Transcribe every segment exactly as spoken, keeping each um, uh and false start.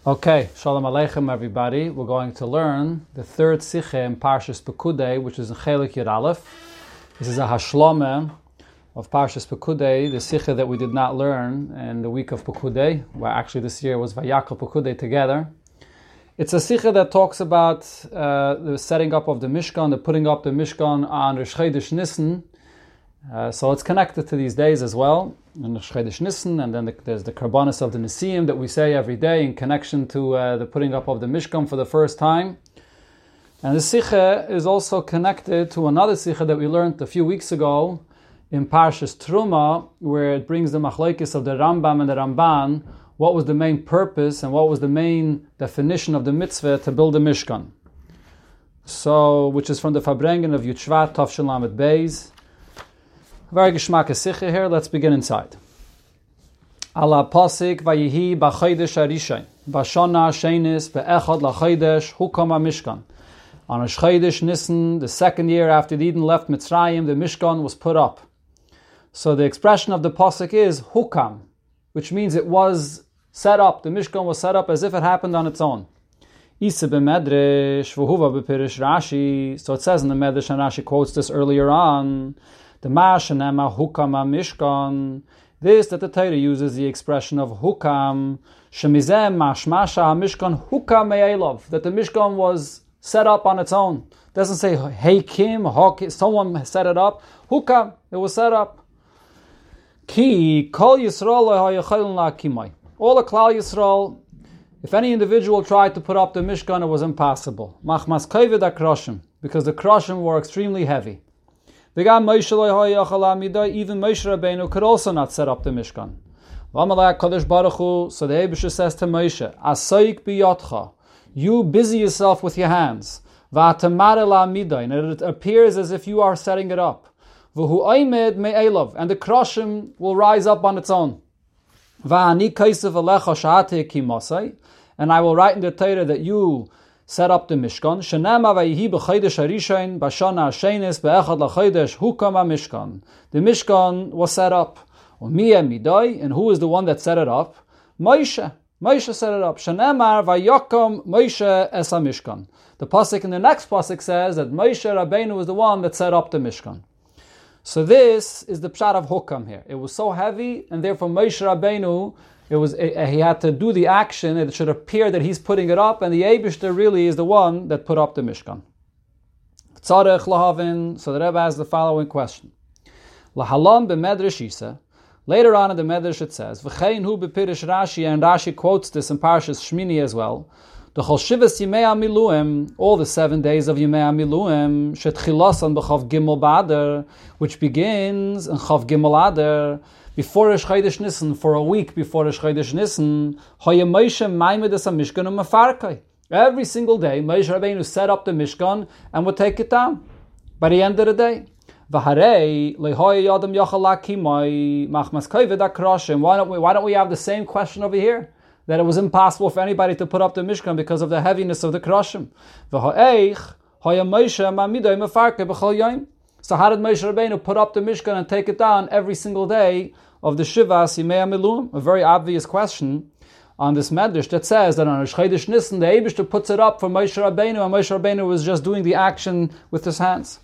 Okay, Shalom Aleichem everybody. We're going to learn the third Sicha in Parshas Pekudei, which is in Chelik Yud Aleph. This is a Hashlama of Parshas Pekudei, the Sicha that we did not learn in the week of Pekudei, where actually this year was Vayakal Pekudei together. It's a Sicha that talks about uh, the setting up of the Mishkan, the putting up the Mishkan on Rosh Chodesh Nisan. Uh, so it's connected to these days as well, in Rosh Chodesh Nisan, and then the, there's the Karbanis of the Nisim that we say every day in connection to uh, the putting up of the Mishkan for the first time. And the Sicha is also connected to another Sicha that we learned a few weeks ago in Parshas Truma, where it brings the Machlokes of the Rambam and the Ramban, what was the main purpose and what was the main definition of the mitzvah to build the Mishkan. So, which is from the Farbrengen of Yud Shvat, Tov Shel Lamed Beis. Very geschmack sicher here. Let's begin inside. Ala pasik vayihi b'chodesh harishain b'shana shenis be'echad lachodesh hukam Mishkan. On Rosh Chodesh Nisan, the second year after the Eden left Mitzrayim, the Mishkan was put up. So the expression of the pasuk is hukam, which means it was set up. The Mishkan was set up as if it happened on its own. Isa b'medrash v'huva b'pirish Rashi. So it says in the Medrash, and Rashi quotes this earlier on. The Ma'ashanema Hukam Mishkan. This that the Torah uses the expression of Hukam. Shemizem Mashmasha Mishkan Hukam Me'elov. That the Mishkan was set up on its own. It doesn't say Hey Kim, Hawk, someone set it up. Hukam, it was set up. Ki Kol Yisrael Hayachayil La'akimai. All the Klal Yisrael, if any individual tried to put up the Mishkan, it was impossible. Machmas Kaved HaKroshim, because the Kroshim were extremely heavy. Even Moshe Rabbeinu could also not set up the Mishkan. So the Eibusha says to Moshe, Asayik biyotcha, you busy yourself with your hands. And it appears as if you are setting it up. And the Kroshim will rise up on its own. And I will write in the Torah that you set up the Mishkan. Shenama vayihi b'chodesh harishain b'shana hashenis be'echad lachodesh hukam Mishkan. The Mishkan was set up. And who is the one that set it up? Moshe. Moshe set it up. Shenamar vayakam Moshe es Mishkan. The pasuk in the next pasuk says that Moshe Rabbeinu was the one that set up the Mishkan. So this is the pshat of hukam here. It was so heavy, and therefore Moshe Rabbeinu, It was he had to do the action, and it should appear that he's putting it up, and the Eibishter really is the one that put up the Mishkan. Tzarech lahavin. So the Rebbe has the following question. Lahalam b'medrash Isa. Later on in the Medrash it says, V'chein hu b'pirish Rashi, and Rashi quotes this in Parshas Shmini as well. The chol shivas yimei amiluim, all the seven days of yimei amiluim, shetchilasan b'chav gimel b'adar, which begins in chav gimel adar, before Rosh Chodesh Nisan, for a week before Rosh Chodesh Nisan, Hoya Moshe maimed es Mishkan u'mefarkai. Every single day, Moshe Rabbeinu set up the Mishkan and would take it down. By the end of the day, V'harei lehoya yadam yachal lakimai machmas kovid akroshim. Why don't we? Why don't we have the same question over here? That it was impossible for anybody to put up the Mishkan because of the heaviness of the kroshim. V'ha'eich Hoya Moshe ma'amidai mefarkai b'chol yom. So how did Moshe Rabbeinu put up the Mishkan and take it down every single day of the Shivas Yimei HaMiluim? A very obvious question on this Medrash that says that on Rosh Chodesh Nisan, the Eibishter puts it up for Moshe Rabbeinu, and Moshe Rabbeinu was just doing the action with his hands.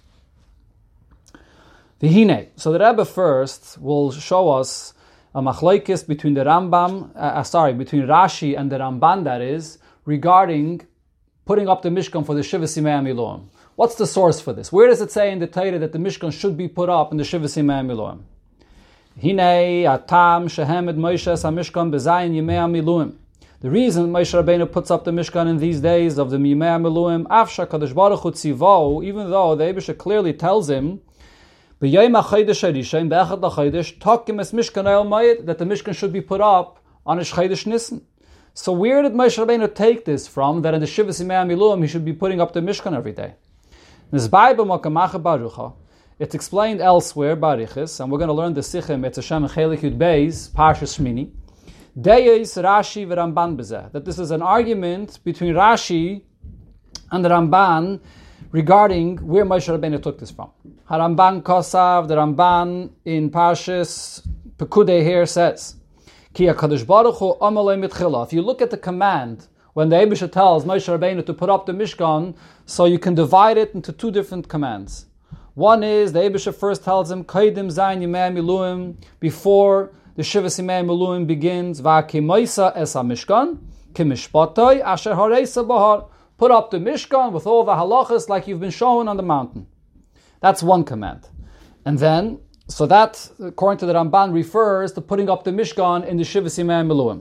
V'hinei. So the Rebbe first will show us a machlokes between the Rambam, uh, sorry, between Rashi and the Ramban, that is, regarding putting up the Mishkan for the Shivas Yimei HaMiluim. What's the source for this? Where does it say in the Torah that the Mishkan should be put up in the Shivas Yimei HaMiluim? Hinei atam shehem et Moshe es HaMishkan b'zayin Yimei HaMiluim. The reason Moshe Rabbeinu puts up the Mishkan in these days of the Yimei HaMiluim, afsha kadosh baruch hu tzivo, even though the Eibusha clearly tells him b'yom hachodesh harishain be'echad lachodesh takim es Mishkan el mayit, that the Mishkan should be put up on Rosh Chodesh Nisan. So where did Moshe Rabbeinu take this from, that in the Shivas Yimei HaMiluim he should be putting up the Mishkan every day? This Bible Makamacha Barucha, it's explained elsewhere, Barichis, and we're going to learn the Sichim, it's Hashem Chelik Yud Beis, Parshas Shmini. Deyes Rashi v'Ramban b'zeh, that this is an argument between Rashi and the Ramban regarding where Moshe Rabbeinu took this from. HaRamban Kosav, the Ramban in Parshas Pekudei here says, Ki HaKadosh Baruch Hu amalei mitchila. If you look at the command, when the Eibusha tells Moshe Rabbeinu to put up the Mishkan, so you can divide it into two different commands. One is, the Eibusha first tells him, Kaidim Zayin Yimei Miluim, before the Shivas Yimei Miluim begins, Va'kimaisa es HaMishkan, Kimishpatoi asher hareisa bahar. Put up the Mishkan with all the halachas like you've been shown on the mountain. That's one command. And then, so that, according to the Ramban, refers to putting up the Mishkan in the Shivas Yimei Miluim.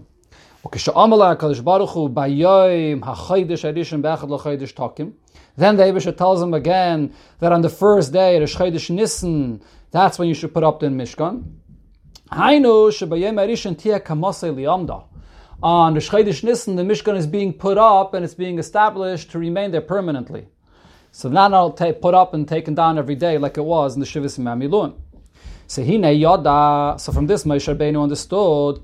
Then the Eibusha tells him again that on the first day, Rosh Chodesh Nisan, that's when you should put up the Mishkan. On Rosh Chodesh Nisan, the Mishkan is being put up and it's being established to remain there permanently. So not all ta- put up and taken down every day like it was in the Shivas Yimei Miluim. So so from this, Moshe Rabbeinu understood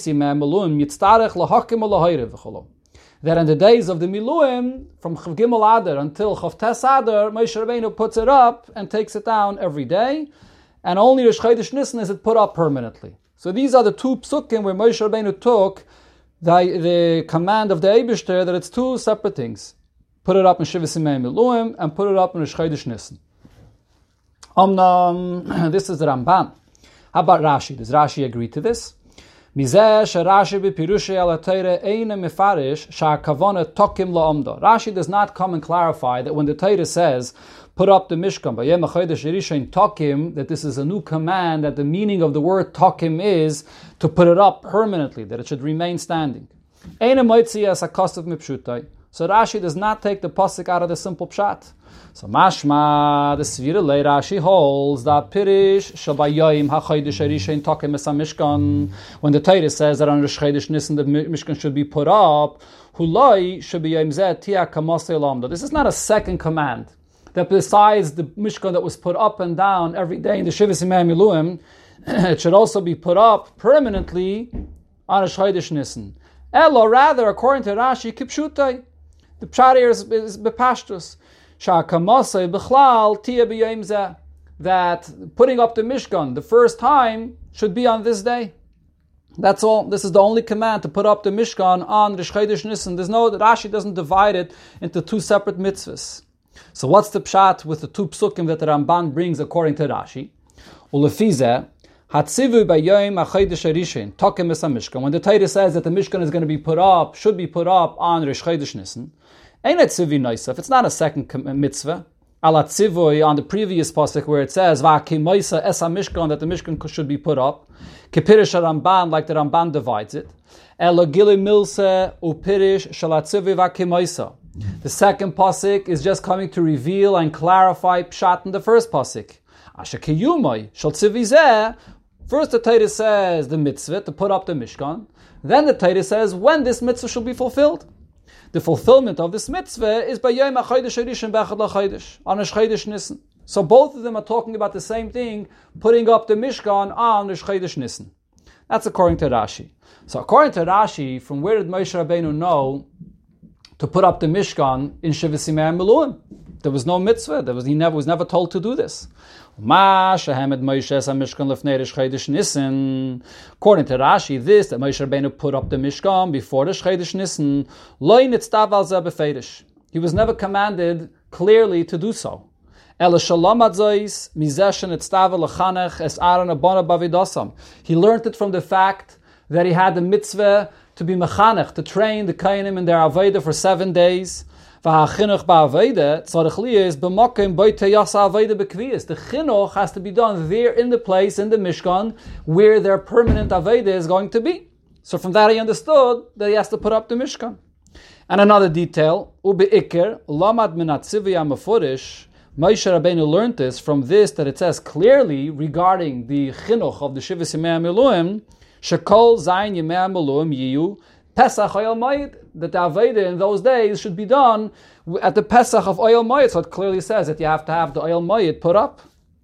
that in the days of the Miluim, from Chav Gimel Adar until Chav Tes Adar, Moshe Rabbeinu puts it up and takes it down every day, and only Rosh Chodesh Nisan is it put up permanently. So these are the two psukim where Moshe Rabbeinu took the, the command of the Eibishter that it's two separate things. Put it up in Shivas Yimei Miluim and put it up in Rosh Chodesh Nisan. Um, this is the Ramban. How about Rashi? Does Rashi agree to this? Rashi does not come and clarify that when the Torah says, put up the Mishkan, that this is a new command, that the meaning of the word tokim is to put it up permanently, that it should remain standing. So Rashi does not take the pasuk out of the simple pshat. So mashma, the Svira lay Rashi holds that Pirish shabayayim hachodesh harishain tokim es hamishkan. When the Torah says that on Rosh Chodesh Nisan the Mishkan should be put up, hulai shabayayim zeh tia kamasei lamda. This is not a second command. That besides the Mishkan that was put up and down every day in the Shivas Yimei Miluim, it should also be put up permanently on Rosh Chodesh Nisan. Elo, rather, according to Rashi, kipshutai. The pshat here is, is bepashtus. That putting up the Mishkan the first time should be on this day. That's all. This is the only command, to put up the Mishkan on Rosh Chodesh Nisan. There's no, Rashi doesn't divide it into two separate mitzvahs. So what's the pshat with the two psukim that the Ramban brings according to Rashi? Ulefizeh, Hatzivu b'yom hachodesh harishain tokim es hamishkan. When the Torah says that the Mishkan is going to be put up, should be put up on Rosh Chodesh Nisan, ain't it tzivi noisef? It's not a second mitzvah. Ala tzivui on the previous pasuk where it says va'kimaisa es hamishkan, that the Mishkan should be put up. Kepirish Ramban, like the Ramban divides it. Elo gili milse upirish shalatzivi va'kimaisa. The second pasuk is just coming to reveal and clarify pshat in the first pasuk. Asher kiyumai shal tzivi zeh. First the Torah says the mitzvah to put up the Mishkan. Then the Torah says when this mitzvah should be fulfilled. The fulfillment of this mitzvah is by Yom HaChodesh Harishon B'Echad LaChodesh, on Rosh Chodesh Nisan. So both of them are talking about the same thing, putting up the Mishkan on Rosh Chodesh Nisan. That's according to Rashi. So according to Rashi, from where did Moshe Rabbeinu know to put up the Mishkan in Shivas Yimei Miluim? There was no mitzvah. There was, he never was never told to do this. According to Rashi, this, that Moshe Rabbeinu put up the Mishkan before the Chodesh Nisan, he was never commanded clearly to do so. He learned it from the fact that he had the mitzvah to be mechanech, to train the Kainim in their Aveda for seven days. The chinuch has to be done there in the place, in the Mishkan, where their permanent Aveda is going to be. So from that he understood that he has to put up the Mishkan. And another detail, Ube'ikir, Lamad Minatzivya Mefurish, Moshe Rabbeinu learned this from this, that it says clearly regarding the chinuch of the Shivas Yimei Miluim, Shekol Zayin Yimei Miluim Yiyu, Pesach Oyel Moed, that the Aveda in those days should be done at the Pesach of Oyel Moed. So it clearly says that you have to have the Oyel Moed put up.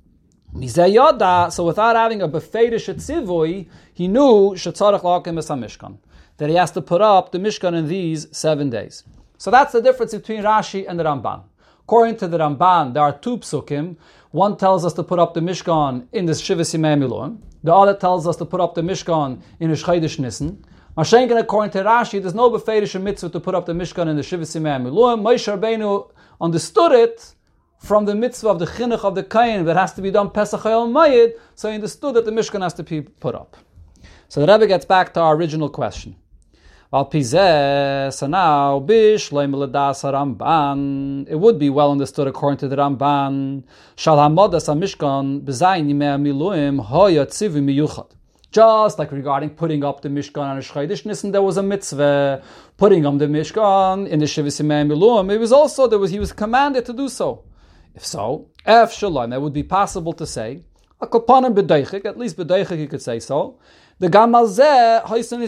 So without having a befedish tzivui, he knew shetzarech lakim es hamishkan, that he has to put up the Mishkan in these seven days. So that's the difference between Rashi and the Ramban. According to the Ramban, there are two psukim. One tells us to put up the Mishkan in the Shivas Yimei Miluim. The other tells us to put up the Mishkan in the Chodesh Nisan. Mashenkin, according to Rashi, there's no beferish mitzvah to put up the Mishkan in the Shivas Yimei Miluim. Moshe Rabbeinu understood it from the mitzvah of the chinuch of the kain that has to be done Pesach Hayom Mayid, so he understood that the Mishkan has to be put up. So the Rebbe gets back to our original question. Al pizeh, so now, bish loim ledas Ramban. It would be well understood according to the Ramban. Shal hamodas hamishkan b'zayin yimei miluim hoya tzivi miyuchad. Just like regarding putting up the Mishkan on a Chodesh Nisan, there was a mitzvah. Putting up the Mishkan in the Shivas Yimei Miluim, it was also there was he was commanded to do so. If so, Ef Shalom, it would be possible to say, at least b'deichik you could say so. The Gamal Zeh,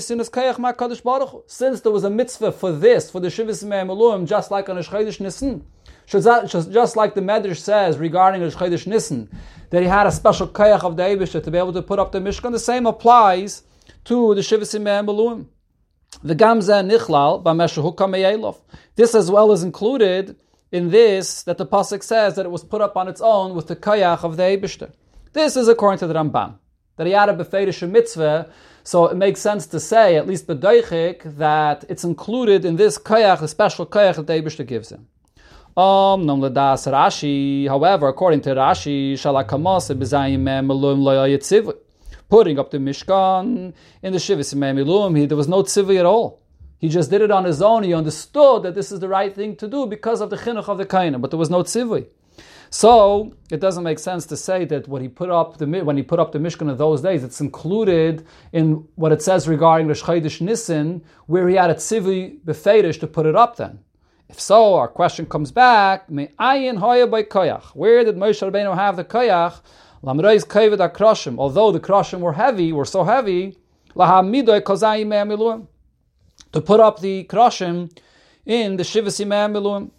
since there was a mitzvah for this, for the Shivas Yimei Miluim, just like on a Chodesh Nisan, just like the Medrash says regarding a Chodesh Nisan, that he had a special kayach of the Eibishter to be able to put up the Mishkan, the same applies to the Shivas Yimei Miluim. The Gamzeh Nichlal, B'meshahukam Me'elov. This as well is included in this, that the Pasuk says that it was put up on its own with the kayach of the Eibishter. This is according to the Ramban, that he had a beferish mitzvah, so it makes sense to say, at least b'doichik, that it's included in this kayach, the special kayach that the Eibishter gives him. Um, nom ledas Rashi, however, according to Rashi, shalakamase b'zayim me'eluim lo yitzivui. Putting up the Mishkan in the Shivas Yimei Miluim, there was no tzivui at all. He just did it on his own. He understood that this is the right thing to do because of the chinuch of the kaina, but there was no tzivui. So it doesn't make sense to say that what he put up the when he put up the Mishkan in those days, it's included in what it says regarding the Chodesh Nisan, where he had a tzivui beferish to put it up. Then, if so, our question comes back: Me ayin hoya by koyach? Where did Moshe Rabbeinu have the koyach? Lamreis kaved akroshim. Although the kroshim were heavy, were so heavy, lahamidoy kozayim me'amiluim, to put up the kroshim in the Shivas Yimei Miluim.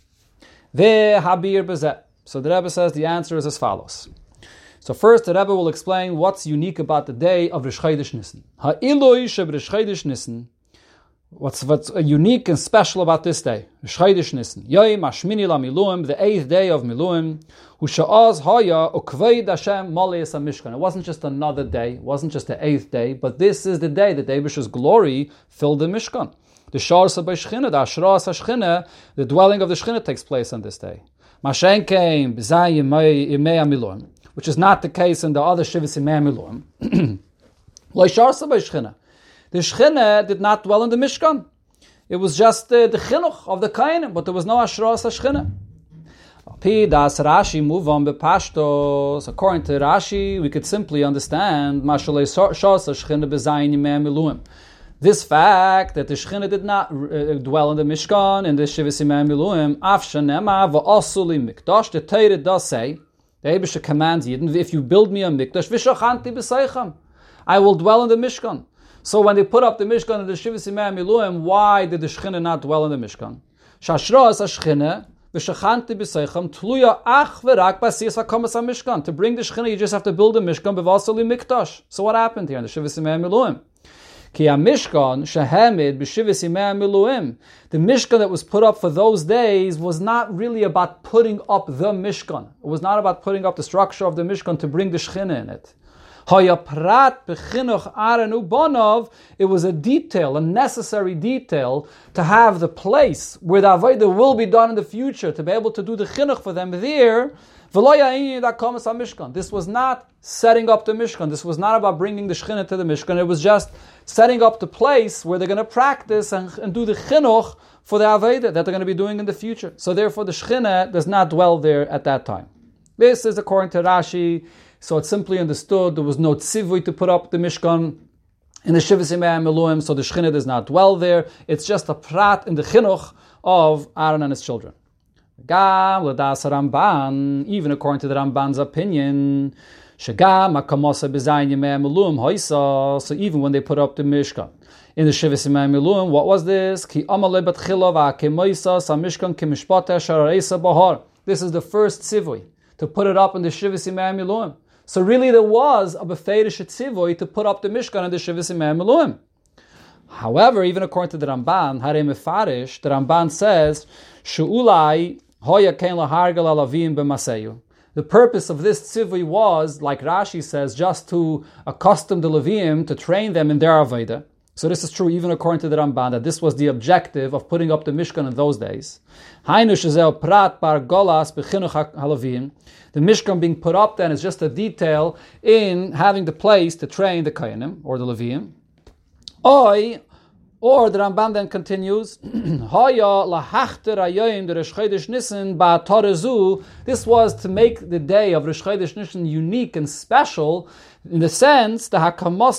Ve'habir bezeh. So the Rebbe says the answer is as follows. So first, the Rebbe will explain what's unique about the day of Rosh Chodesh Nisan. Ha'iloi sheb Rosh Chodesh Nisan. What's what's unique and special about this day? Rosh Chodesh Nisan. Yom Hashmini LaMiluim, the eighth day of Miluim. Hu sha'az haya ukveid Hashem malei Mishkan. It wasn't just another day. It wasn't just the eighth day, but this is the day that Eibishter's glory filled the Mishkan. The Shar Sabay Shechina, the Ashra Sashchina, the dwelling of the Shechina takes place on this day. Mashen came b'zay yimei miluim, which is not the case in the other Shivas Yimei Miluim. Lo Shar Sabay Shechina. The Shechina did not dwell in the Mishkan. It was just uh, the chinuch of the Kainim, but there was no Ashra Sashchina. Pi das Rashi move on bepashtos. According to Rashi, we could simply understand Mashalei Shar Sashchina b'zay yimei miluim. This fact that the Shechina did not uh, dwell in the Mishkan, in the Shivas Yimei Miluim, af shenema v'asu li mikdash, the Torah does say, the Eibishter commands Yidden, if you build me a mikdash, v'shachanti b'seichem, I will dwell in the Mishkan. So when they put up the Mishkan in the Shivas Yimei Miluim, why did the Shechina not dwell in the Mishkan? Shashra as a Shechina, v'shachanti b'seichem, tluya ach v'rak b'asiyas hakamas ha-Mishkan. To bring the Shechina, you just have to build a Mishkan, v'asu li mikdash. So what happened here in the Shivas Yimei Miluim? Ki Mishkan shehamid b'shivas yimei miluim. The Mishkan that was put up for those days was not really about putting up the Mishkan. It was not about putting up the structure of the Mishkan to bring the Shechina in it. Hayaprat b'chinuch Aaron ubanov. It was a detail, a necessary detail, to have the place where the avodah will be done in the future, to be able to do the chinuch for them there. This was not setting up the Mishkan. This was not about bringing the Shechina to the Mishkan. It was just setting up the place where they're going to practice and, and do the chinuch for the Aveda that they're going to be doing in the future. So therefore the Shechina does not dwell there at that time. This is according to Rashi. So it's simply understood there was no tzivui to put up the Mishkan in the Shivas Yimei Miluim, so the Shechina does not dwell there. It's just a prat in the chinuch of Aaron and his children. Gam l'das Ramban, even according to the Ramban's opinion, shegam hakamosa b'zayin yimei miluim hoisa. So even when they put up the Mishkan in the Shivas Yimei Miluim, what was this? Ki amale batchila v'akemoisa sa Mishkan kimishpate sharareisa bahar. This is the first tzivui to put it up in the Shivas Yimei Miluim. So really, there was a beferish tzivui to put up the Mishkan in the Shivas Yimei Miluim. However, even according to the Ramban, Harei Mefarish, the Ramban says, She'ulai Hoya kein lahargel alavim b'maseyu. The purpose of this tzivui was, like Rashi says, just to accustom the Leviim, to train them in their avodah. So this is true even according to the Ramban, that this was the objective of putting up the Mishkan in those days. Hainu shezeh prat bar golas b'chinuch haLeviim. The Mishkan being put up then is just a detail in having the place to train the Kohanim, or the Leviim. Oi, or the Ramban then continues, this was to make the day of Rosh Chodesh Nisan unique and special in the sense that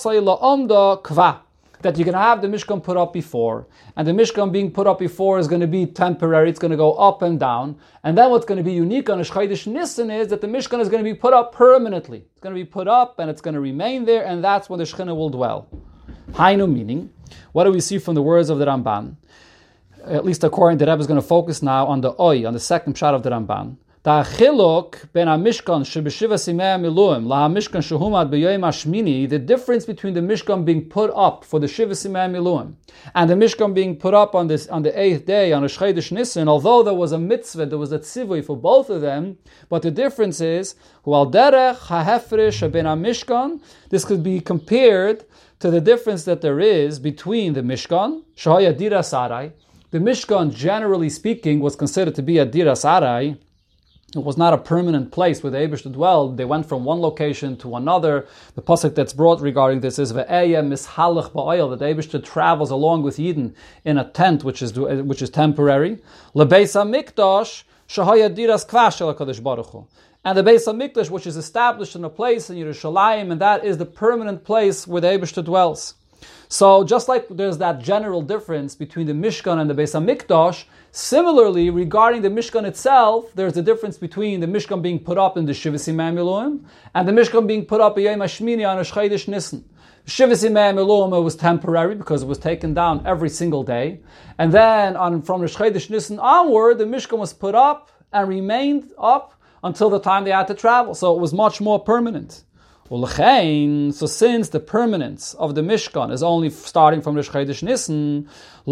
that you're going to have the Mishkan put up before, and the Mishkan being put up before is going to be temporary, it's going to go up and down, and then what's going to be unique on Rosh Chodesh Nisan is that the Mishkan is going to be put up permanently. It's going to be put up and it's going to remain there, and that's when the Shekhinah will dwell. Hainu meaning, what do we see from the words of the Ramban? At least according to the Rebbe is going to focus now on the Oy, on the second pshat of the Ramban. The difference between the Mishkan being put up for the Shiva Simei Miluim and the Mishkan being put up on this on the eighth day on Rosh Chodesh Nisan, although there was a mitzvah, there was a tzivui for both of them, but the difference is, this could be compared to the difference that there is between the Mishkan, Shahaya Dira Sarai. The Mishkan, generally speaking, was considered to be a Dira Sarai. It was not a permanent place where the Eibush dwelled. They went from one location to another. The pasuk that's brought regarding this is Ve'eya mishalach ba'oil, that the Eibush travels along with Yidden in a tent which is which is temporary. Lebeis HaMikdash Shahaya Diras Kvash Shel HaKadosh Baruch Hu. And the Beis HaMikdash, which is established in a place in Yerushalayim, and that is the permanent place where the Eibush dwells. So just like there's that general difference between the Mishkan and the Beis HaMikdash, similarly, regarding the Mishkan itself, there's a difference between the Mishkan being put up in the Shiva Simei Miluim and the Mishkan being put up in Yom HaShmini on Rosh Chodesh Nisan. Shiva Simei Miluim was temporary because it was taken down every single day. And then on, from Rosh Chodesh Nisan onward, the Mishkan was put up and remained up until the time they had to travel. So it was much more permanent. So since the permanence of the Mishkan is only starting from Rosh Chodesh Nisan,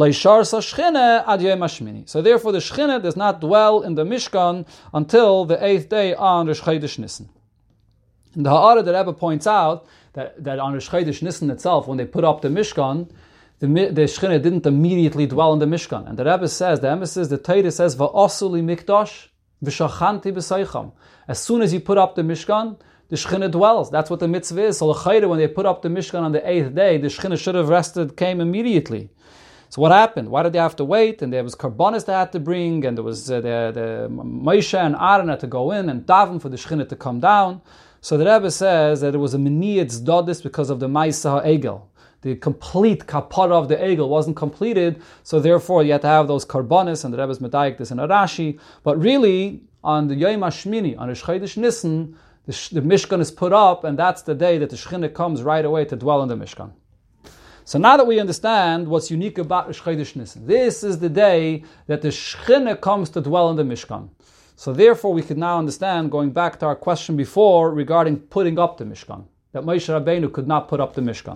so therefore the Shechina does not dwell in the Mishkan until the eighth day on Rosh Chodesh Nisan. And the Ha'ara, the Rebbe points out that, that on Rosh Chodesh Nisan itself, when they put up the Mishkan, the, the Shechina didn't immediately dwell in the Mishkan. And the Rebbe says, the emphasis, the Torah says, Va'asuli mikdash v'shachanti b'seicham. As soon as you put up the Mishkan, the Shechina dwells. That's what the mitzvah is. So l'chayre, when they put up the Mishkan on the eighth day, the Shechina should have rested, came immediately. So what happened? Why did they have to wait? And there was karbanis they had to bring, and there was uh, the, the Moshe and Aaron had to go in and daven for the Shechina to come down. So the Rebbe says that it was a miniyat dodis because of the Maisa Egel. The complete kapara of the Egel wasn't completed, so therefore you had to have those karbanis, and the Rebbe's medayik this in a Rashi. But really, on the Yom HaShmini, on Rosh Chodesh Nisan, The, the Mishkan is put up, and that's the day that the Shechina comes right away to dwell in the Mishkan. So now that we understand what's unique about Rosh Chodesh Nisan, this is the day that the Shechina comes to dwell in the Mishkan. So therefore we can now understand, going back to our question before regarding putting up the Mishkan, that Moshe Rabbeinu could not put up the Mishkan.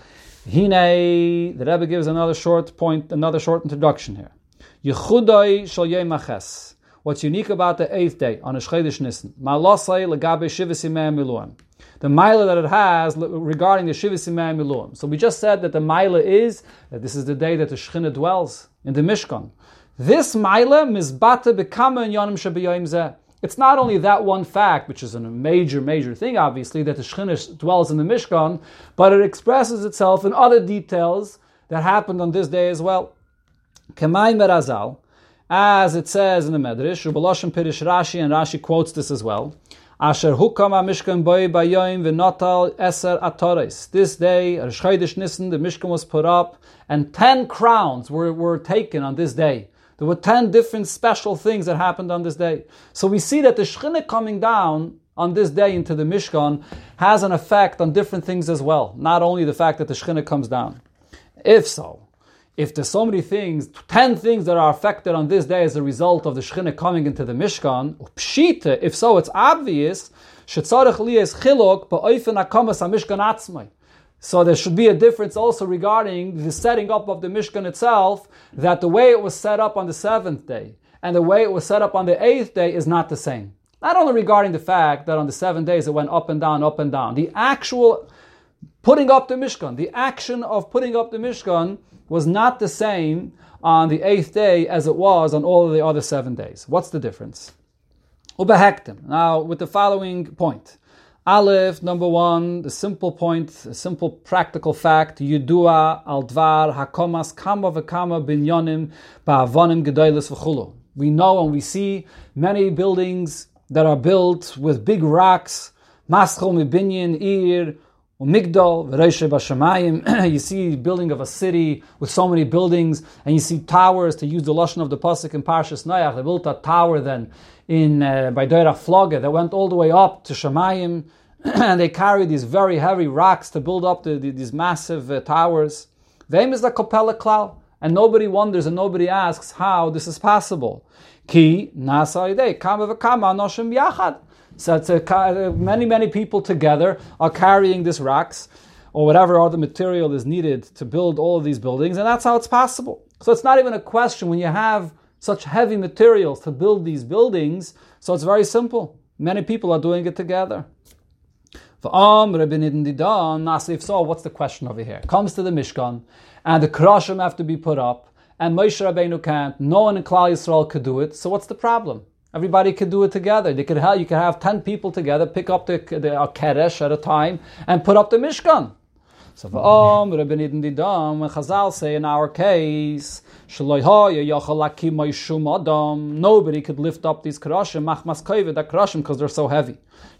Hine, the Rebbe gives another short point, another short introduction here. Yechudai shel Yom HaChes. What's unique about the eighth day on Rosh Chodesh Nisan? Malasai legabe Shiva Simei Miluim. The Maila that it has regarding the Shiva Simei Miluim. So we just said that the Maila is that this is the day that the Shechina dwells in the Mishkan. This Maila mizbata bekama in Yonim Shabbayom Zeh. It's not only that one fact, which is a major, major thing, obviously, that the Shechina dwells in the Mishkan, but it expresses itself in other details that happened on this day as well. Kemai Merazal. As it says in the Medrash, Ubaloshim Pirish Rashi, and Rashi quotes this as well. Asher hukam Mishkan boy bayoim v'notal eser atores. This day, Rosh Chodesh Nisan, the Mishkan was put up, and ten crowns were, were taken on this day. There were ten different special things that happened on this day. So we see that the Shechina coming down on this day into the Mishkan has an effect on different things as well. Not only the fact that the Shechina comes down. If so, if there's so many things, ten things that are affected on this day as a result of the Shechina coming into the Mishkan, pshita, if so, it's obvious, shetzarech liyes chiluk ba'ofen hakamas hamishkan atzmai. So there should be a difference also regarding the setting up of the Mishkan itself, that the way it was set up on the seventh day, and the way it was set up on the eighth day is not the same. Not only regarding the fact that on the seven days it went up and down, up and down. The actual putting up the Mishkan, the action of putting up the Mishkan was not the same on the eighth day as it was on all of the other seven days. What's the difference? Ubehektim. Now, with the following point. Aleph, number one, the simple point, a simple practical fact, Yudua al dvar hakomas kama v'kama binyanim ba'avonim gedolos v'chulu. We know and we see many buildings that are built with big rocks, maschol mibinyan ir, Migdal, V'reishe Bashamayim. You see building of a city with so many buildings, and you see towers, to use the lashon of the pasuk in Parshas Noach. They built a tower then in uh, by Deirach Floge that went all the way up to Shamayim, and they carried these very heavy rocks to build up the, the, these massive uh, towers. Them is the Kopela Klau, and nobody wonders and nobody asks how this is possible. Ki nasa idei kama v'kama anoshim yachad. So it's a, many, many people together are carrying these rocks or whatever other material is needed to build all of these buildings, and that's how it's possible. So it's not even a question when you have such heavy materials to build these buildings, so it's very simple. Many people are doing it together. If so, what's the question over here? Comes to the Mishkan, and the Kroshim have to be put up, and Moshe Rabbeinu can't, no one in Klal Yisrael could do it, so what's the problem? Everybody could do it together. They could have, you could have ten people together, pick up the, the uh, keresh at a time, and put up the Mishkan. So, um, when Chazal say in our case, nobody could lift up these keroshim, machmas kovid, the keroshim, because they're so heavy.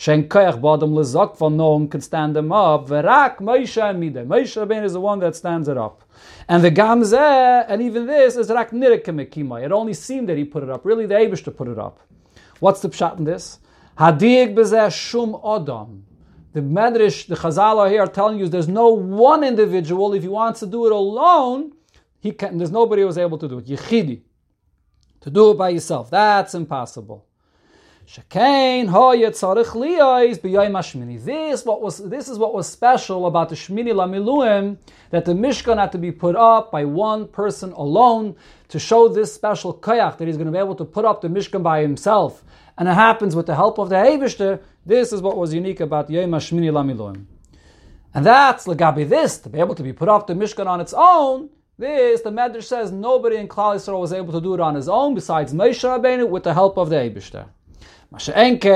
No one could stand them up. Verak Moshe Mideh. Moshe Rabbeinu is the one that stands it up. And the gamzeh, and even this is rak nirek mekimai. It only seemed that he put it up. Really, the Eibishter put it up. What's the pshat in this? Hadig bezeh shum adam. The Medrash, the Chazal are here are telling you there's no one individual. If he wants to do it alone, he can. There's nobody who was able to do it. Yechidi, to do it by yourself, that's impossible. Shekain hoyet tzarich liyos b'yom hashmini. This what was this is what was special about the Shmini Lamiluim, that the Mishkan had to be put up by one person alone to show this special koyach that he's going to be able to put up the Mishkan by himself, and it happens with the help of the Eibishter. This is what was unique about Yom Hashmini Lamiluim, and that's legabi this to be able to be put up the Mishkan on its own. This the Medrash says nobody in Klal Yisrael was able to do it on his own besides Moshe Rabbeinu with the help of the Eibishter. Which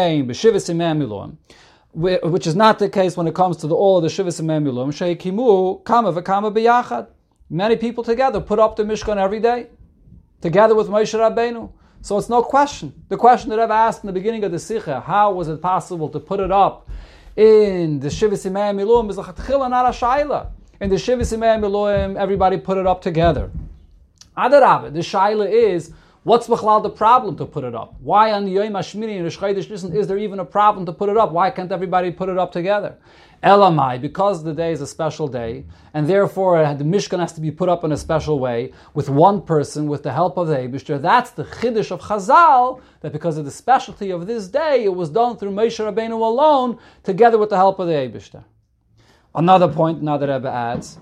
is not the case when it comes to the, all of the Shivas and Memulim. Sheikimu kama v'kama b'yachad. Many people together put up the Mishkan every day, together with Moshe Rabbeinu. So it's no question. The question that I've asked in the beginning of the Sikha, how was it possible to put it up in the Shivas and Memulim, is a chatchila, not a shaila. In the Shivas and Memulim, everybody put it up together. Adarabah, the shaila is, what's b'chlal the problem to put it up? Why on the Yom Hashmini and Rosh Chodesh Nisan is there even a problem to put it up? Why can't everybody put it up together? Elamai, because the day is a special day, and therefore the Mishkan has to be put up in a special way, with one person, with the help of the Eibishter. That's the Chiddush of Chazal, that because of the specialty of this day, it was done through Moshe Rabbeinu alone, together with the help of the Eibishter. Another point, now the Rebbe adds,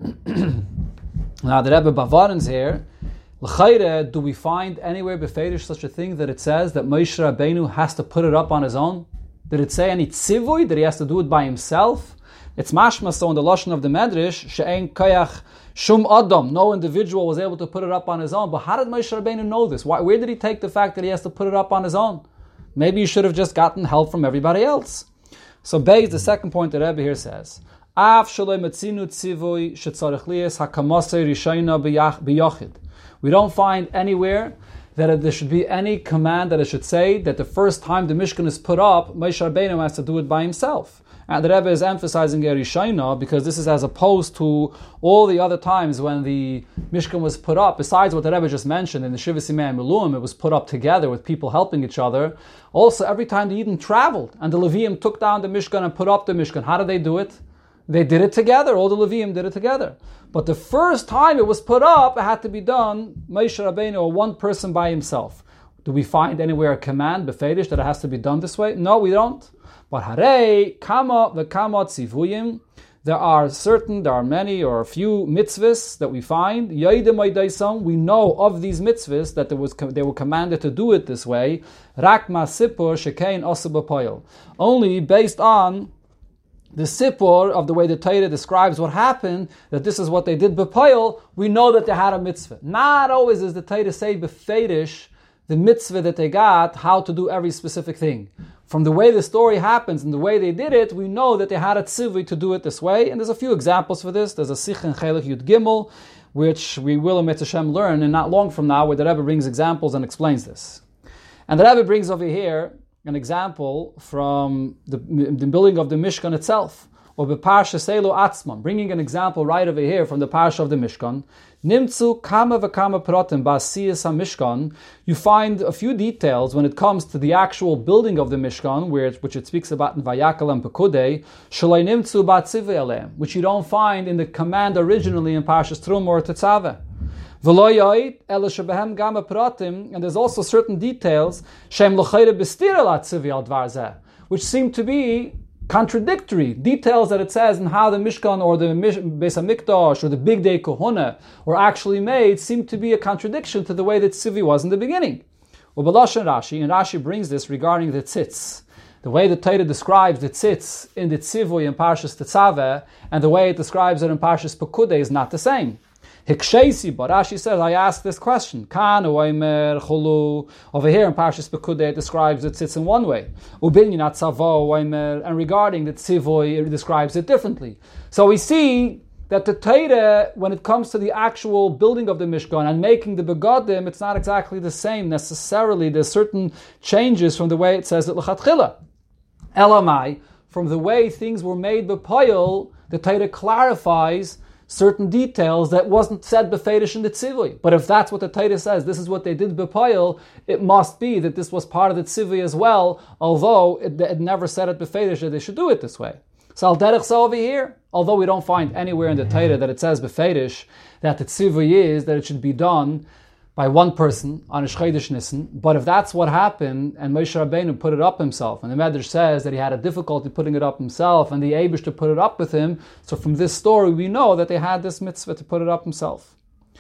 now the Rebbe Bavarin's here, L'chayre, do we find anywhere befedish such a thing that it says that Moshe Rabbeinu has to put it up on his own? Did it say any tzivui that he has to do it by himself? It's mashma so in the lashon of the Medrash, she'ein koyach shum adam. No individual was able to put it up on his own. But how did Moshe Rabbeinu know this? Why, where did he take the fact that he has to put it up on his own? Maybe he should have just gotten help from everybody else. So Beis, the second point that Rebbe here says, Av shaloi metzinu tzivui shetzarich liyas hakamasei rishayna b'yachid. We don't find anywhere that there should be any command that it should say that the first time the Mishkan is put up, Moshe Rabbeinu has to do it by himself. And the Rebbe is emphasizing Yerushalayim because this is as opposed to all the other times when the Mishkan was put up. Besides what the Rebbe just mentioned in the Shivas Yimei Miluim, it was put up together with people helping each other. Also, every time the Eden traveled and the Leviim took down the Mishkan and put up the Mishkan, how did they do it? They did it together. All the Leviim did it together. But the first time it was put up, it had to be done, Moshe Rabbeinu, or one person by himself. Do we find anywhere a command, befedish, that it has to be done this way? No, we don't. But harei, kama v'kama tzivuyim, there are certain, there are many or a few mitzvahs that we find. We know of these mitzvahs that there was, they were commanded to do it this way. Only based on the sipur of the way the Torah describes what happened, that this is what they did b'poil, we know that they had a mitzvah. Not always does the Torah say b'feidish, the mitzvah that they got, how to do every specific thing. From the way the story happens and the way they did it, we know that they had a tzivui to do it this way. And there's a few examples for this. There's a Sikh in Chelek Yud Gimel, which we will in Mitzvah Hashem learn, and not long from now, where the Rebbe brings examples and explains this. And the Rebbe brings over here an example from the, the building of the Mishkan itself, or Beparsha Selo Atzman, bringing an example right over here from the Parsha of the Mishkan. Nimtzu kama v'kama pratim ba'asiyas ha-Mishkan. You find a few details when it comes to the actual building of the Mishkan, where it, which it speaks about in Vayakal and Pekudei, shalai nimtzu ba'tzivei aleim, which you don't find in the command originally in Parshas Truma or Tetzaveh. V'lo yoid ela shebehem gama pratim, and there's also certain details shem l'chayre b'stira la'tzivei al dvar zeh, which seem to be contradictory details that it says in how the Mishkan or the Beis HaMikdash or the Big Day Kohuna were actually made seem to be a contradiction to the way that Tzivi was in the beginning. Ubalash Rashi, and Rashi brings this regarding the tzitz. The way the Torah describes the tzitz in the Tzivui in Parshas Tetzaveh and the way it describes it in Parshas Pekudei is not the same. Hiksheisi, but Rashi says, I asked this question. Kan oimer chulu. Over here in Parshas Pekudei it describes the tzitz in one way. Ubinyan tzavo oimer, and regarding the tzivoi it describes it differently. So we see that the Torah, when it comes to the actual building of the Mishkan and making the begadim, it's not exactly the same necessarily. There's certain changes from the way it says it l'chatchila. Elamai, from the way things were made b'poyel, the Torah clarifies certain details that wasn't said b'feidish in the tzivui. But if that's what the Torah says, this is what they did b'poyel, it must be that this was part of the tzivui as well, although it, it never said it b'feidish that they should do it this way. So al derech so over here, although we don't find anywhere in the Torah that it says b'feidish that the tzivui is that it should be done by one person on a Chodesh Nisan, but if that's what happened, and Moshe Rabbeinu put it up himself, and the Medrash says that he had a difficulty putting it up himself, and the Eibush to put it up with him, so from this story we know that they had this mitzvah to put it up himself.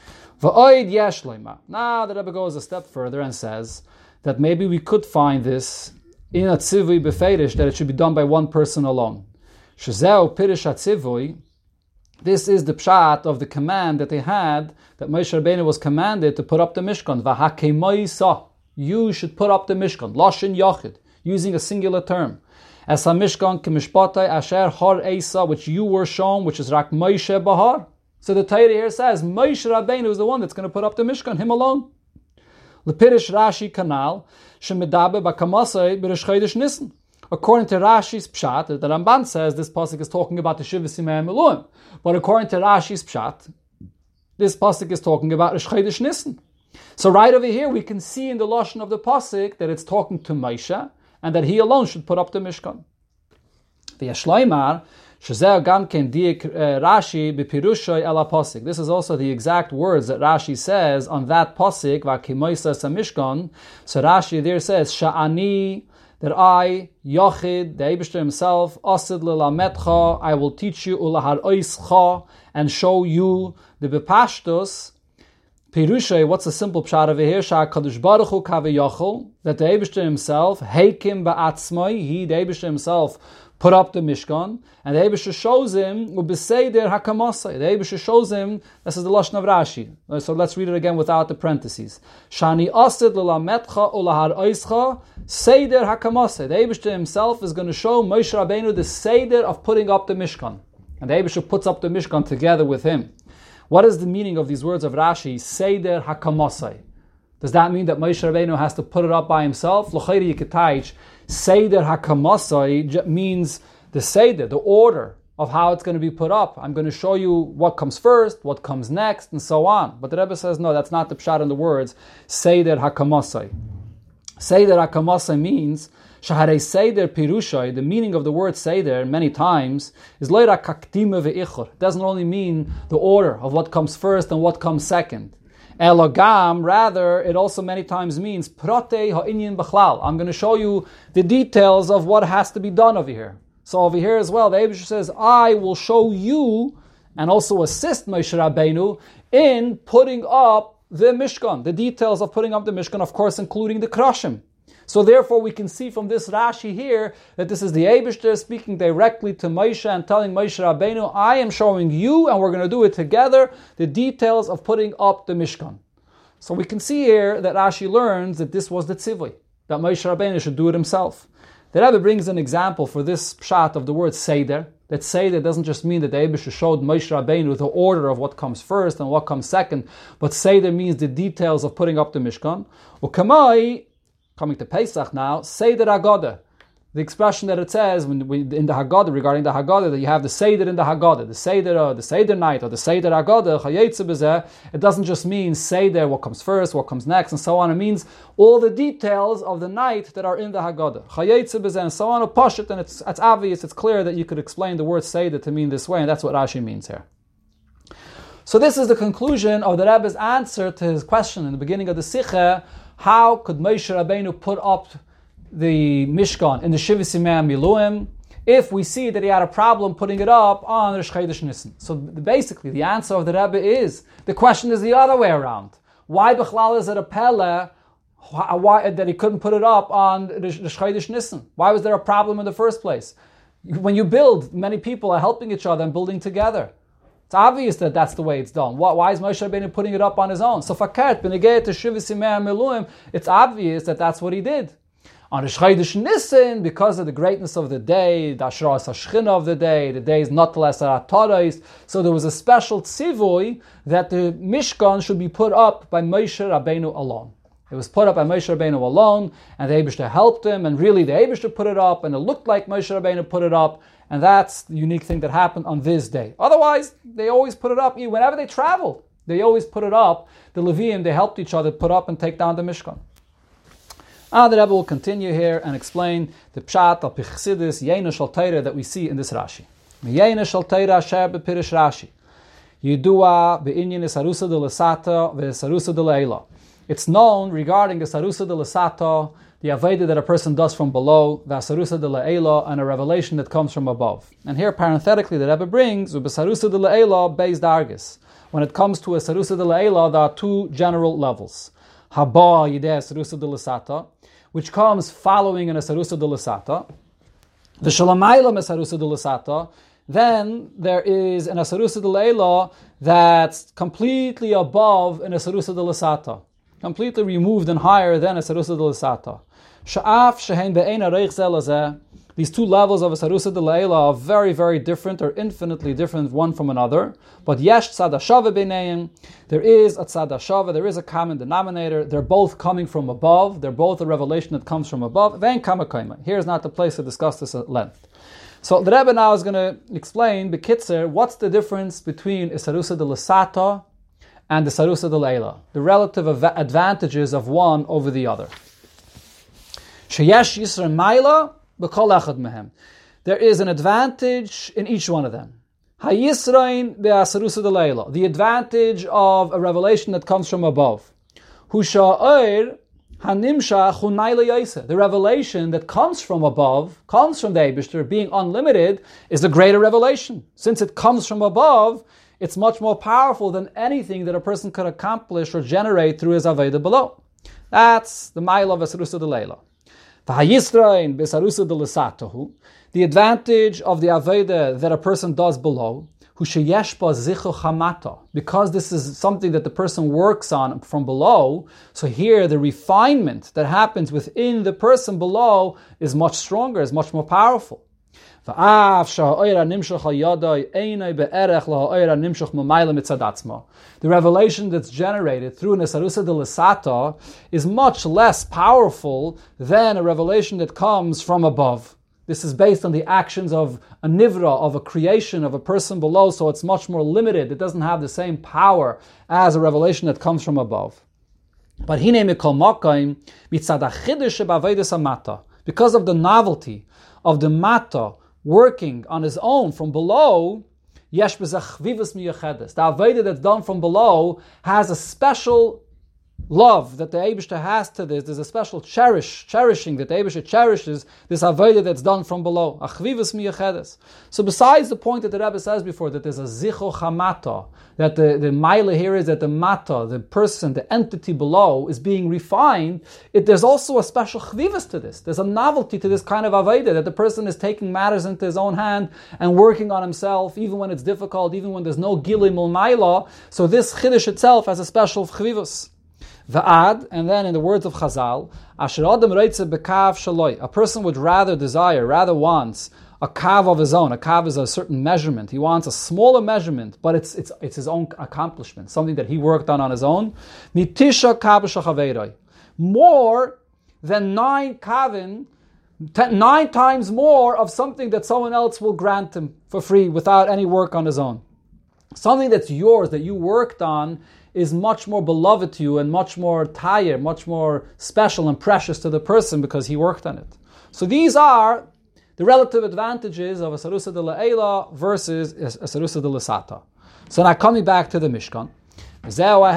V'oid yesh leima. Now the Rebbe goes a step further and says that maybe we could find this in a tzivui b'feidish, that it should be done by one person alone. Shezeu pirish ha-tzivui. This is the pshat of the command that they had, that Moshe Rabbeinu was commanded to put up the Mishkan. V'hakemoisa, you should put up the Mishkan. Loshin Yochid, using a singular term. As ha-Mishkan k'mishpatai asher har eisa, which you were shown, which is rak Moshe bahar. So the Torah here says, Moshe Rabbeinu is the one that's going to put up the Mishkan, him alone. Lepirish Rashi kanal, shemidabe b'kamasai b'rish chodesh Nisan. According to Rashi's pshat, the Ramban says this pasuk is talking about the Shiva Simei Eluim. But according to Rashi's pshat, this pasuk is talking about Rosh Chodesh Nisan. So right over here, we can see in the lashon of the pasuk that it's talking to Moshe and that he alone should put up the Mishkan. V'yashloimar shezeh gam ken diik Rashi b'pirushay ela pasuk. This is also the exact words that Rashi says on that pasuk v'kimoisa sa Mishkan. So Rashi there says sha'ani, that I, Yochid, the Eibishter himself, Asid l'lametcha, I will teach you, ulahar oischa, and show you the bepashtos. Pirushay, what's the simple pshat over here? Shah Kadosh Baruch Hu kaviyachol, that the Eibishter himself, heikim ba'atzmai, he, the Eibishter himself, put up the Mishkan, and the Eibishter shows him, ubeseider hakamasai, the Eibishter shows him, this is the lashon of Rashi. So let's read it again without the parentheses. Shani asid l'lametcha ulahar oischa, seider hakamasai. The Eibishter himself is going to show Moshe Rabbeinu the seider of putting up the Mishkan. And the Eibishter puts up the Mishkan together with him. What is the meaning of these words of Rashi, seider hakamasai? Does that mean that Moshe Rabbeinu has to put it up by himself? L'chayri yikatayich, Seder HaKamasai means the Seder, the order of how it's going to be put up. I'm going to show you what comes first, what comes next, and so on. But the Rebbe says, no, that's not the pshat in the words, Seder HaKamasai. Seder HaKamasai means, Shaharei Seder Pirushai, the meaning of the word Seder many times is Leira Kaktime Ve'ichor. It doesn't only mean the order of what comes first and what comes second. Elogam, rather, it also many times means Prate ha'inyan b'chlal. I'm going to show you the details of what has to be done over here. So over here as well, the Eibusher says, I will show you and also assist Moshe Rabbeinu in putting up the Mishkan, the details of putting up the Mishkan, of course, including the Krashim. So therefore, we can see from this Rashi here that this is the Eibusher speaking directly to Moshe and telling Moshe Rabbeinu, I am showing you, and we're going to do it together, the details of putting up the Mishkan. So we can see here that Rashi learns that this was the tzivui, that Moshe Rabbeinu should do it himself. The Rebbe brings an example for this pshat of the word Seder, that Seder doesn't just mean that the Eibusher showed Moshe Rabbeinu the order of what comes first and what comes second, but Seder means the details of putting up the Mishkan. Ukamai, coming to Pesach now, Seder Haggadah. The expression that it says when we, in the Haggadah, regarding the Haggadah, that you have the Seder in the Haggadah, the Seder, or the Seder night, or the Seder Haggadah, Chayetze B'zeh, it doesn't just mean Seder, what comes first, what comes next, and so on. It means all the details of the night that are in the Haggadah. Chayetze B'zeh, and so on, a Pashut, and it's, it's obvious, it's clear that you could explain the word Seder to mean this way, and that's what Rashi means here. So this is the conclusion of the Rebbe's answer to his question in the beginning of the Sikha. How could Moshe Rabbeinu put up the Mishkan in the Shivas Yimei Miluim if we see that he had a problem putting it up on Rosh Chodesh Nisan? So basically the answer of the Rebbe is, the question is the other way around. Why Bechlal is it a Pele why, that he couldn't put it up on Rosh Chodesh Nisan? Why was there a problem in the first place? When you build, many people are helping each other and building together. It's obvious that that's the way it's done. Why is Moshe Rabbeinu putting it up on his own? So Fakert, Benegei to Shivas Yimei Miluim, it's obvious that that's what he did. On Rosh Chodesh Nisan, because of the greatness of the day, the Ashras HaShechina of the day, the day is not less Torais, so there was a special tzivui that the Mishkan should be put up by Moshe Rabbeinu alone. It was put up by Moshe Rabbeinu alone, and the Eibusher helped him, and really the Eibusher put it up, and it looked like Moshe Rabbeinu put it up, and that's the unique thing that happened on this day. Otherwise, they always put it up, whenever they traveled, they always put it up. The Leviim, they helped each other put up and take down the Mishkan. Ah, the Rebbe will continue here and explain the pshat al pichsidis Yeina Shal Teira that we see in this Rashi. Yeina Shal Teira Asher b'Pirish Rashi Yidua be'inyan Sarusa de l'Sata ve'Sarusa de l'Eila. It's known regarding the Sarusa de l'Sata, the Aveda that a person does from below, the Sarusa de l'Eila, and a revelation that comes from above. And here parenthetically the Rebbe brings Sarusa de l'Eila beis dargis. When it comes to a Sarusa de l'Eila, there are two general levels. Haba Yidei Sarusa de l'Sata, which comes following in a Sarusa de l'Sata. The Shalamayla Sarusa de l'Sata, then there is an Sarusa de l'Eila that's completely above in a Sarusa de l'Sata, completely removed and higher than a Sarusa de l'Sata. Sha'af shehein be'ein areich zelazeh. These two levels of a Sarusa de l'Eila are very, very different, or infinitely different one from another. But yesh tzad hashava b'neiim, there is a tzad hashava, there is a common denominator. They're both coming from above. They're both a revelation that comes from above. Vein kamakaima. Here's not the place to discuss this at length. So the Rebbe now is going to explain, b'kitzer, what's the difference between a Sarusa de l'Sata and the Sarusa de l'Eila, the relative advantages of one over the other. Sheyesh yisra maila. There is an advantage in each one of them. The advantage of a revelation that comes from above. The revelation that comes from above, comes from the Eibusher, being unlimited, is the greater revelation. Since it comes from above, it's much more powerful than anything that a person could accomplish or generate through his Aveda below. That's the Maila of Sarusa de l'Eila. The advantage of the Aveda that a person does below, because this is something that the person works on from below, so here the refinement that happens within the person below is much stronger, is much more powerful. The revelation that's generated through Nesarusa de l'Sata is much less powerful than a revelation that comes from above. This is based on the actions of a nivra, of a creation of a person below, so it's much more limited. It doesn't have the same power as a revelation that comes from above. But hine mikol makaim mitzad hachidush b'avodas hamata, because of the novelty of the mata working on his own from below, yesh b'zeh chvivus miyachedes. The Aveda that's done from below has a special love that the Eibishter has to this. There's a special cherish, cherishing that the Eibishter cherishes this avodah that's done from below. Achvivus miyachedes. So besides the point that the Rebbe says before, that there's a zicho chamata, that the, the maila here is that the mata, the person, the entity below, is being refined, it, there's also a special chvivus to this. There's a novelty to this kind of avodah, that the person is taking matters into his own hand and working on himself, even when it's difficult, even when there's no gili mul maila. So this chiddush itself has a special chvivus. Va'ad, and then in the words of Chazal, Asher Adam Reitze Bekav Shaloi, a person would rather desire, rather wants a kav of his own. A kav is a certain measurement. He wants a smaller measurement, but it's it's it's his own accomplishment, something that he worked on on his own. Mitisha kav shachaveiroi, more than nine kavin, ten, nine times more of something that someone else will grant him for free without any work on his own. Something that's yours, that you worked on, is much more beloved to you and much more tired, much more special and precious to the person because he worked on it. So these are the relative advantages of a Sarusa de La'ela versus a Sarusa de L'Sata. So now coming back to the Mishkan. This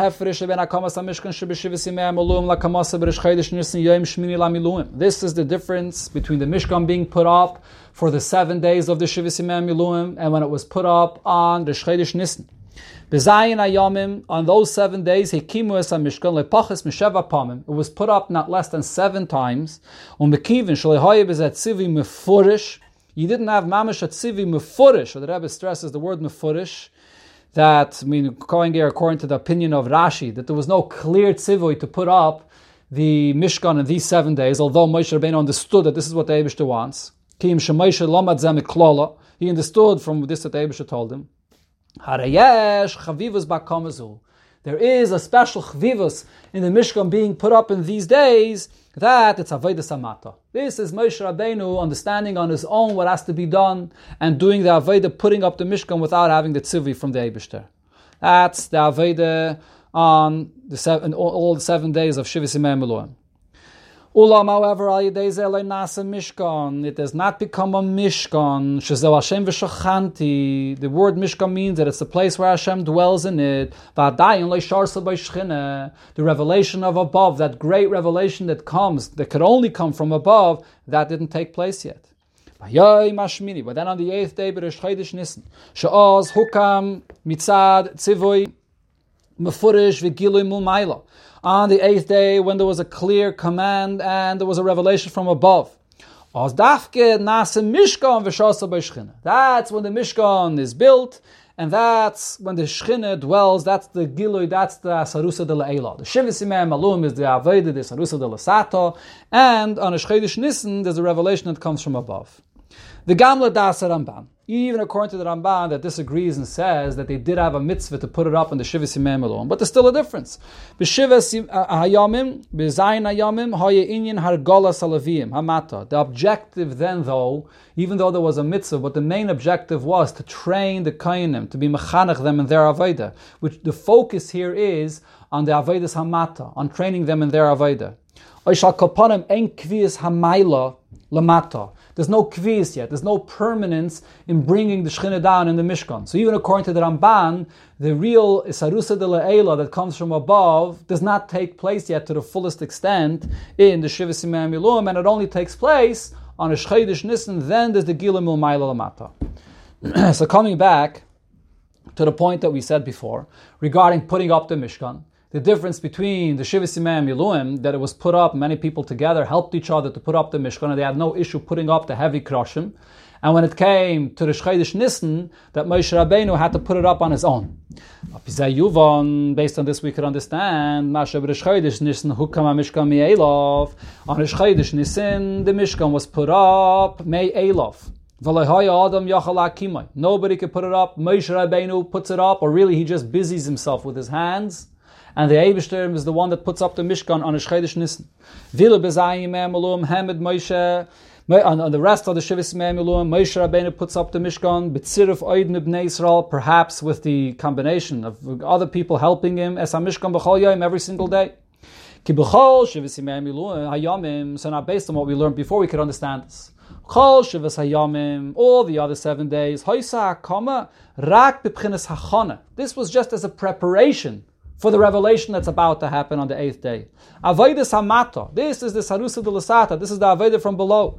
is the difference between the Mishkan being put up for the seven days of the Shivas Yimei Miluim and when it was put up on the Shchedesh Nisan. On those seven days, it was put up not less than seven times. You didn't have mamash at tzivi mefurish, or the Rebbe stresses the word mefurish, that, I mean, going here according to the opinion of Rashi, that there was no clear tzivui to put up the Mishkan in these seven days, although Moshe Rabbeinu understood that this is what the Eibishter wants. He understood from this that the Eibishter told him. There is a special chavivus in the Mishkan being put up in these days, that it's avodah samata. This is Moshe Rabbeinu understanding on his own what has to be done and doing the avodah, putting up the Mishkan without having the tzivi from the Eibishter. That's the avodah on the seven, all the seven days of Shivas Yimei Miluim. Ulam, however, al yedei zeh lo nasa mishkan. It does not become a mishkan. Shezeu Hashem v'shachanti. The word mishkan means that it's the place where Hashem dwells in it. V'adayin lo sharsa b'shchina. The revelation of above, that great revelation that comes, that could only come from above, that didn't take place yet. But then on the eighth day, b'Rosh Chodesh Nisan, she'oz hukam mitzad tzivui mefurish v'gilui mul mayla. On the eighth day, when there was a clear command and there was a revelation from above. That's when the Mishkan is built, and that's when the Shechina dwells. That's the Gilui, that's the Sarusa de La'ela. The Shivas Yimei Miluim is the Aveda, the Sarusa de L'Sata, and on a Shchedesh Nisan, there's a revelation that comes from above. The Gamla Das Ramban, even according to the Ramban that disagrees and says that they did have a mitzvah to put it up in the Shivas Yimei Miluim, but there's still a difference. B'Shivas Hayamim, B'Zayin Hayamim, Haya Inyan Hargola Salavim, Hamata. The objective then, though, even though there was a mitzvah, but the main objective was to train the Kainim, to be mechanech them in their Aveda, which the focus here is on the Avedas Hamata, on training them in their Aveda. Oishal Kopanim Ein Kvias Hamayla Lamata. There's no kviz yet. There's no permanence in bringing the Shechina down in the Mishkan. So even according to the Ramban, the real Sarusa de La'ela that comes from above does not take place yet to the fullest extent in the Shivas Yimei Miluim, and it only takes place on a Shchedesh Nisan. Then there's the Gila Mil Mayla Lamata. So coming back to the point that we said before regarding putting up the Mishkan, the difference between the Shivas Yimei Miluim, that it was put up, many people together helped each other to put up the Mishkan, and they had no issue putting up the heavy kroshim. And when it came to the Shchedesh Nisan, that Moshe Rabbeinu had to put it up on his own. Based on this, we could understand Masha B'Shchedesh Nisan Hukam Mishkan Me'elov. On the Shchedesh Nisan, the Mishkan was put up Me'elov. Nobody could put it up. Moshe Rabbeinu puts it up, or really he just busies himself with his hands. And the Eibishter is the one that puts up the Mishkan on a Shchedesh Nisan. Vila B'Zayim Miluim Hamed Moshe. On the rest of the Shivas Yimei Miluim, Moshe Rabbeinu puts up the Mishkan. B'tziruf Oidin B'nei Yisrael, perhaps with the combination of other people helping him. Es HaMishkan B'chol Yom, every single day. Ki B'chol Shivas Yimei Miluim Hayamim. So now, based on what we learned before, we could understand this. Chol Shivas Hayamim, all the other seven days. Hoisa Hakama Rak B'Pchinas Hachana. This was just as a preparation for the revelation that's about to happen on the eighth day. Avodas hamata. This is the sarusa de lasata. This is the avodah from below.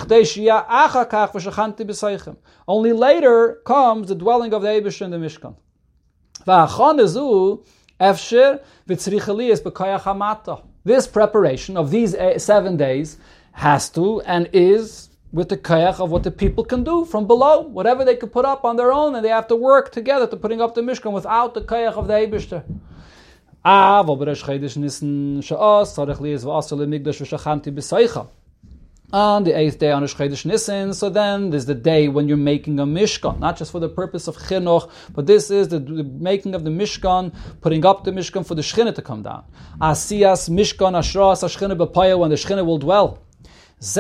Only later comes the dwelling of the Eibusher in the Mishkan. This preparation of these seven days has to and is with the kayach of what the people can do from below, whatever they could put up on their own, and they have to work together to putting up the Mishkan without the kayach of the Eibusher. On the eighth day on Rosh Chodesh Nisan, so then there's the day when you're making a Mishkan, not just for the purpose of Chinuch, but this is the, the making of the Mishkan, putting up the Mishkan for the Shechina to come down. Asiyas Mishkan Ashras Ashchina B'Paya, when the Shechina will dwell. This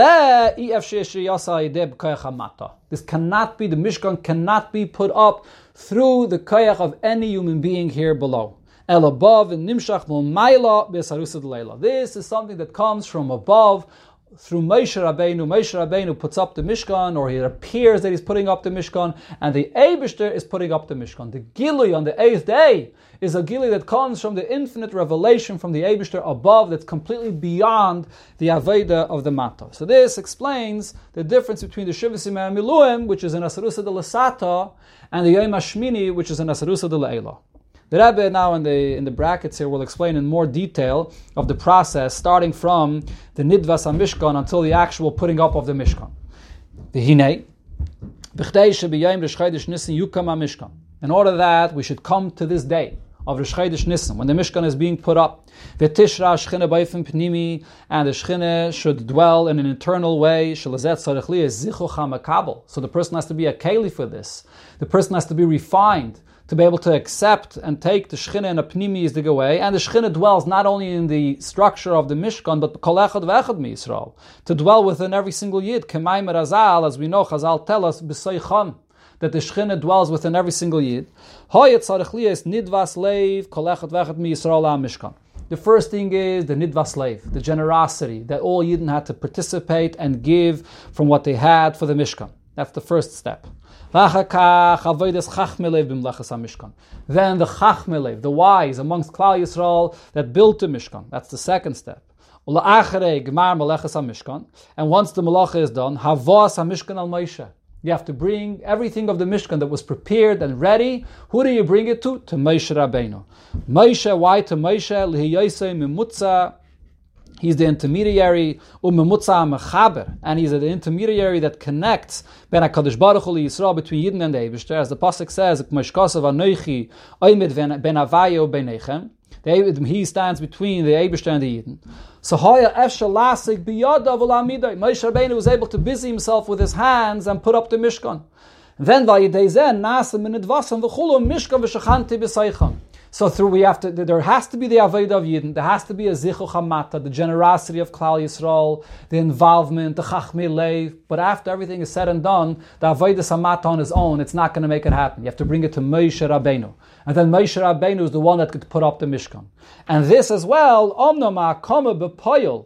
cannot be, the Mishkan cannot be put up through the koyach of any human being here below. El above and nimshach l'mayla b'sarusa d'leila. This is something that comes from above through Moshe Rabbeinu. Moshe Rabbeinu puts up the Mishkan, or it appears that he's putting up the Mishkan, and the Eibusher is putting up the Mishkan. The Gilui on the eighth day is a Gilui that comes from the infinite revelation from the Eibusher above, that's completely beyond the Aveda of the Mata. So this explains the difference between the Shivas Yimei Miluim, which is an Asarusa de Lasata, and the Yom HaShmini, which is an Asarusa de Leila. The Rebbe now in the in the brackets here will explain in more detail of the process, starting from the Nidvas HaMishkan until the actual putting up of the Mishkan. The Hinei, B'chdei shebiyayim Rosh Chodesh Nisan yukam HaMishkan. In order that we should come to this day of Rosh Chodesh Nisan, when the Mishkan is being put up, V'tishra Shechina b'ofen pnimi, and the Shechina should dwell in an internal way. Shelazet tzarich li zichuch hamakabel. So the person has to be a keli for this. The person has to be refined to be able to accept and take the Shechina and a Pnimi is the way. And the Shechina dwells not only in the structure of the Mishkan, but kol echad ve'echad mi Yisrael, to dwell within every single Yid. K'mayim Razal, as we know, Chazal tell us, b'soicham, that the Shechina dwells within every single Yid. Hoyet tzarich liyas nidvas leiv, kol echad ve'echad mi Yisrael ha-Mishkan. The first thing is the nidvas leiv, the generosity, that all Yidden had to participate and give from what they had for the Mishkan. That's the first step. Then the Chachmelev, the wise amongst Klal Yisrael that built the Mishkan. That's the second step. And once the Malacha is done, Havas HaMishkan al Moshe. You have to bring everything of the Mishkan that was prepared and ready. Who do you bring it to? To Moshe Rabbeinu. Moshe, why to Moshe? L'hiyosei mimutza. He's the intermediary, and he's the intermediary that connects Ben HaKadosh Baruch Hu Yisrael between Yidden and the Eibusher. As the pasuk says, he stands between the Eibusher and the Yidden. So Moshe Rabbeinu was able to busy himself with his hands and put up the Mishkan. Then So through we have to, there has to be the Avodah of Yidden, there has to be a Zichuch HaMata, the generosity of Klal Yisrael, the involvement, the Chachmei Leiv. But after everything is said and done, the Avodah HaMata on his own, it's not going to make it happen. You have to bring it to Moshe Rabbeinu. And then Moshe Rabbeinu is the one that could put up the Mishkan. And this as well, Omnam HaKoma B'Poyel,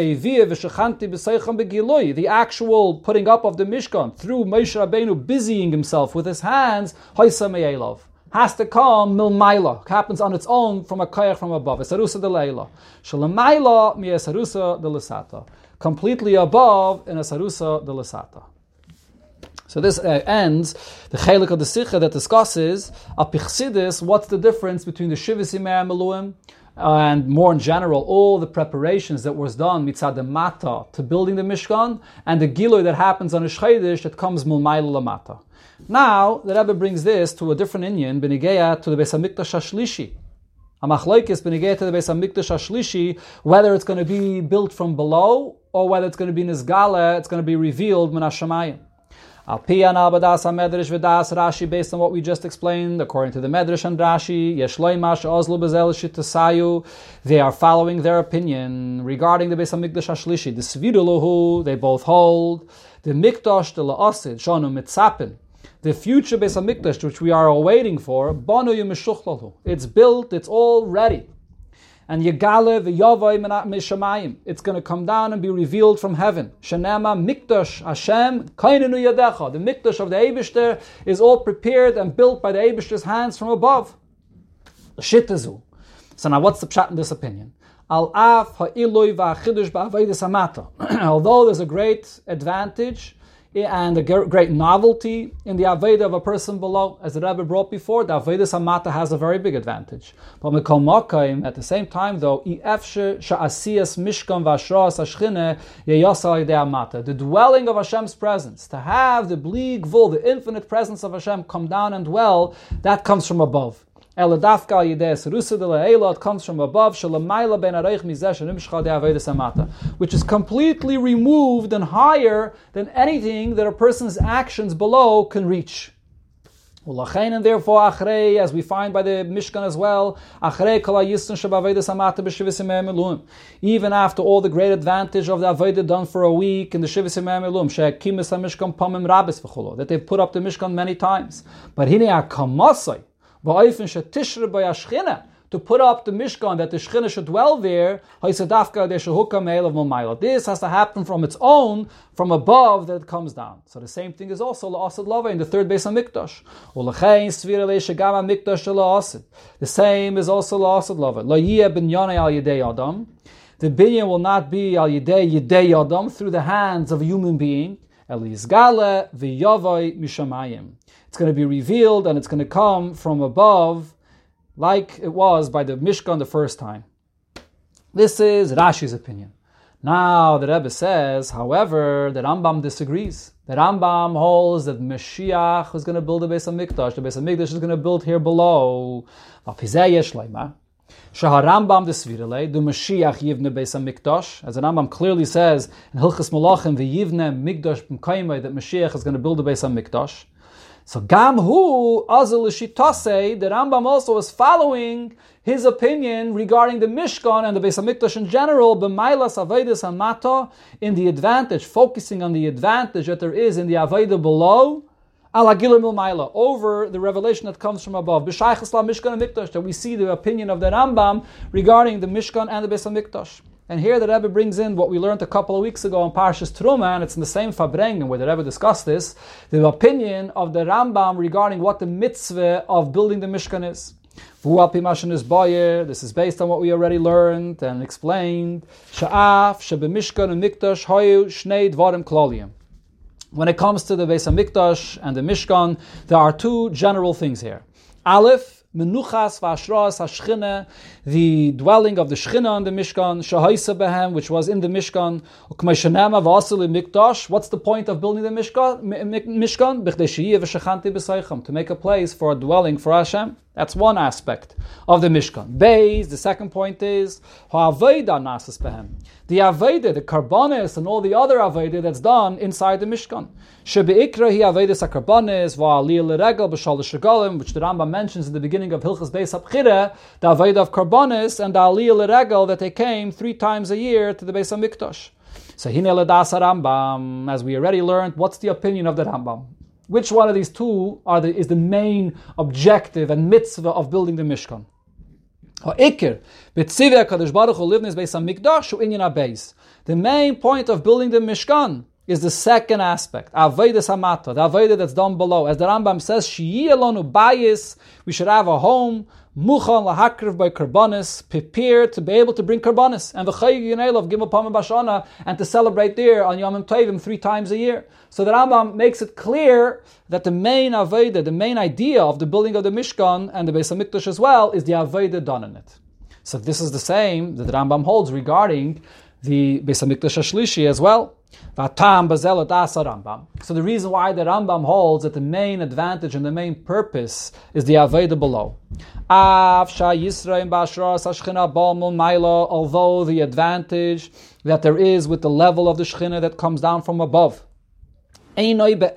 the actual putting up of the Mishkan through Moshe Rabbeinu busying himself with his hands, has to come milmaila, happens on its own from a koyach from above. Esarusa de leila. Shalamaila mi esarusa de lisata. Completely above in esarusa de lisata. So this uh, ends the chelik of the sikha that discusses apichsidis, what's the difference between the Shivas Yimei Miluim and more in general, all the preparations that was done mitzad the mata to building the Mishkan, and the gilui that happens on a shchedish that comes milmaila lamata. Now, the Rebbe brings this to a different inyan, b'nigeya to the Beis HaMikdash HaShlishi. Amachloikis b'nigeya to the Beis HaMikdash HaShlishi, whether it's going to be built from below, or whether it's going to be nizgala, it's going to be revealed min hashamayim. Al piyan al badas ha-medrash v'das Rashi, based on what we just explained, according to the Medrash and Rashi, yesh loimash ozlu bezel shitasayu, they are following their opinion regarding the Beis HaMikdash HaShlishi. The Sviru lahu, they both hold, the Mikdash de la'asid, shonu mitzapin, the future Beis HaMikdash, which we are all waiting for, banu yemeshuchlalu. It's built, it's all ready. And Yegale v'yavai mishamayim. It's going to come down and be revealed from heaven. Shenema Mikdash Hashem kainenu yadecha. The Mikdash of the Eibusher is all prepared and built by the Eibusher's hands from above. Shitazu. So now what's the pshat in this opinion? Al af ha'ilui va'chidush ba'avedis hamata. Although there's a great advantage and a great novelty in the Aveda of a person below, as the Rebbe brought before, the Avedis Hamata has a very big advantage. But Mikol Mokayim, at the same time though, sha'asiyas mishkan v'ashras hashchine yeyasal yedei Hamata, the dwelling of Hashem's presence, to have the bli gvul, the infinite presence of Hashem come down and dwell, that comes from above. It comes from above, which is completely removed and higher than anything that a person's actions below can reach. And therefore, as we find by the Mishkan as well, even after all the great advantage of the Avodah done for a week in the Shivas Yemei Elum, that they've put up the Mishkan many times. But to put up the Mishkan, that the Shechina should dwell there, this has to happen from its own, from above, that it comes down. So the same thing is also La'asad Lava in the third Beis HaMikdash. The same is also La'asad Lava. The binyan will not be al yidei yidei adam, through the hands of a human being. It's going to be revealed and it's going to come from above, like it was by the Mishkan the first time. This is Rashi's opinion. Now the Rebbe says, however, the Rambam disagrees. The Rambam holds that Mashiach is going to build a Beis HaMikdash. The Beis HaMikdash is going to build here below. Shaharambam desvirele, the Mashiach yivne Beis HaMikdash, as the Rambam clearly says in Hilchas Malachim, the yivne Mikdash b'mkaimai, that Mashiach is going to build a Beis HaMikdash. So Gam Hu Azal Shitase, the Rambam also is following his opinion regarding the Mishkan and the Beis HaMikdash in general, b'mailas Avedis Hamata, in the advantage, focusing on the advantage that there is in the Aveda below, ala gilim ilmaila, over the revelation that comes from above. B'shaychus la Mishkan and Mikdash, that we see the opinion of the Rambam regarding the Mishkan and the Beis HaMikdash. And here the Rebbe brings in what we learned a couple of weeks ago in Parshas Teruma, and it's in the same Fabrengen where the Rebbe discussed this, the opinion of the Rambam regarding what the mitzvah of building the Mishkan is. This is based on what we already learned and explained. Sha'af, Shebemishkan and Mikdash, Hoyu, Shnei Dvarim Kloliyim. When it comes to the Beis HaMikdash and the Mishkan, there are two general things here. Aleph, Menuchas v'ashras hashchina, the dwelling of the Shechina on the Mishkan, shahaisa behem, which was in the Mishkan, ukmeishanema v'asili mikdash. What's the point of building the Mishkan? Mishkan, b'chdei sheyeh v'shechanti b'saycham, to make a place for a dwelling for Hashem. That's one aspect of the Mishkan. Beis, the second point is ha'aveda nasas behem, the aveda, the karbanis, and all the other aveda that's done inside the Mishkan. Shebeikra hi avedas hakarbanis va'aliyah l'regel b'shalosh regalim, which the Rambam mentions in the beginning of Hilchas Beis HaBchira, the aveda of karbanis and the aliyah l'regel, that they came three times a year to the Beis HaMikdash. So hine l'das Rambam, as we already learned, what's the opinion of the Rambam? Which one of these two are the, is the main objective and mitzvah of building the Mishkan? The main point of building the Mishkan is the second aspect, Avodas Hamata, the Avodah that's done below. As the Rambam says, Shiyi alonu bayis, we should have a home, Muchan lahakriv by karbanis, prepared to be able to bring karbanis, and v'chayi yinel of gimel pamim bashana, and to celebrate there on Yom Tovim three times a year. So the Rambam makes it clear that the main Avodah, the main idea of the building of the Mishkan and the Beis HaMikdash as well, is the Avodah done in it. So this is the same that the Rambam holds regarding the Beis HaMikdash HaShlishi as well. So the reason why the Rambam holds that the main advantage and the main purpose is the Aveda below. Although the advantage that there is with the level of the Shechina that comes down from above, it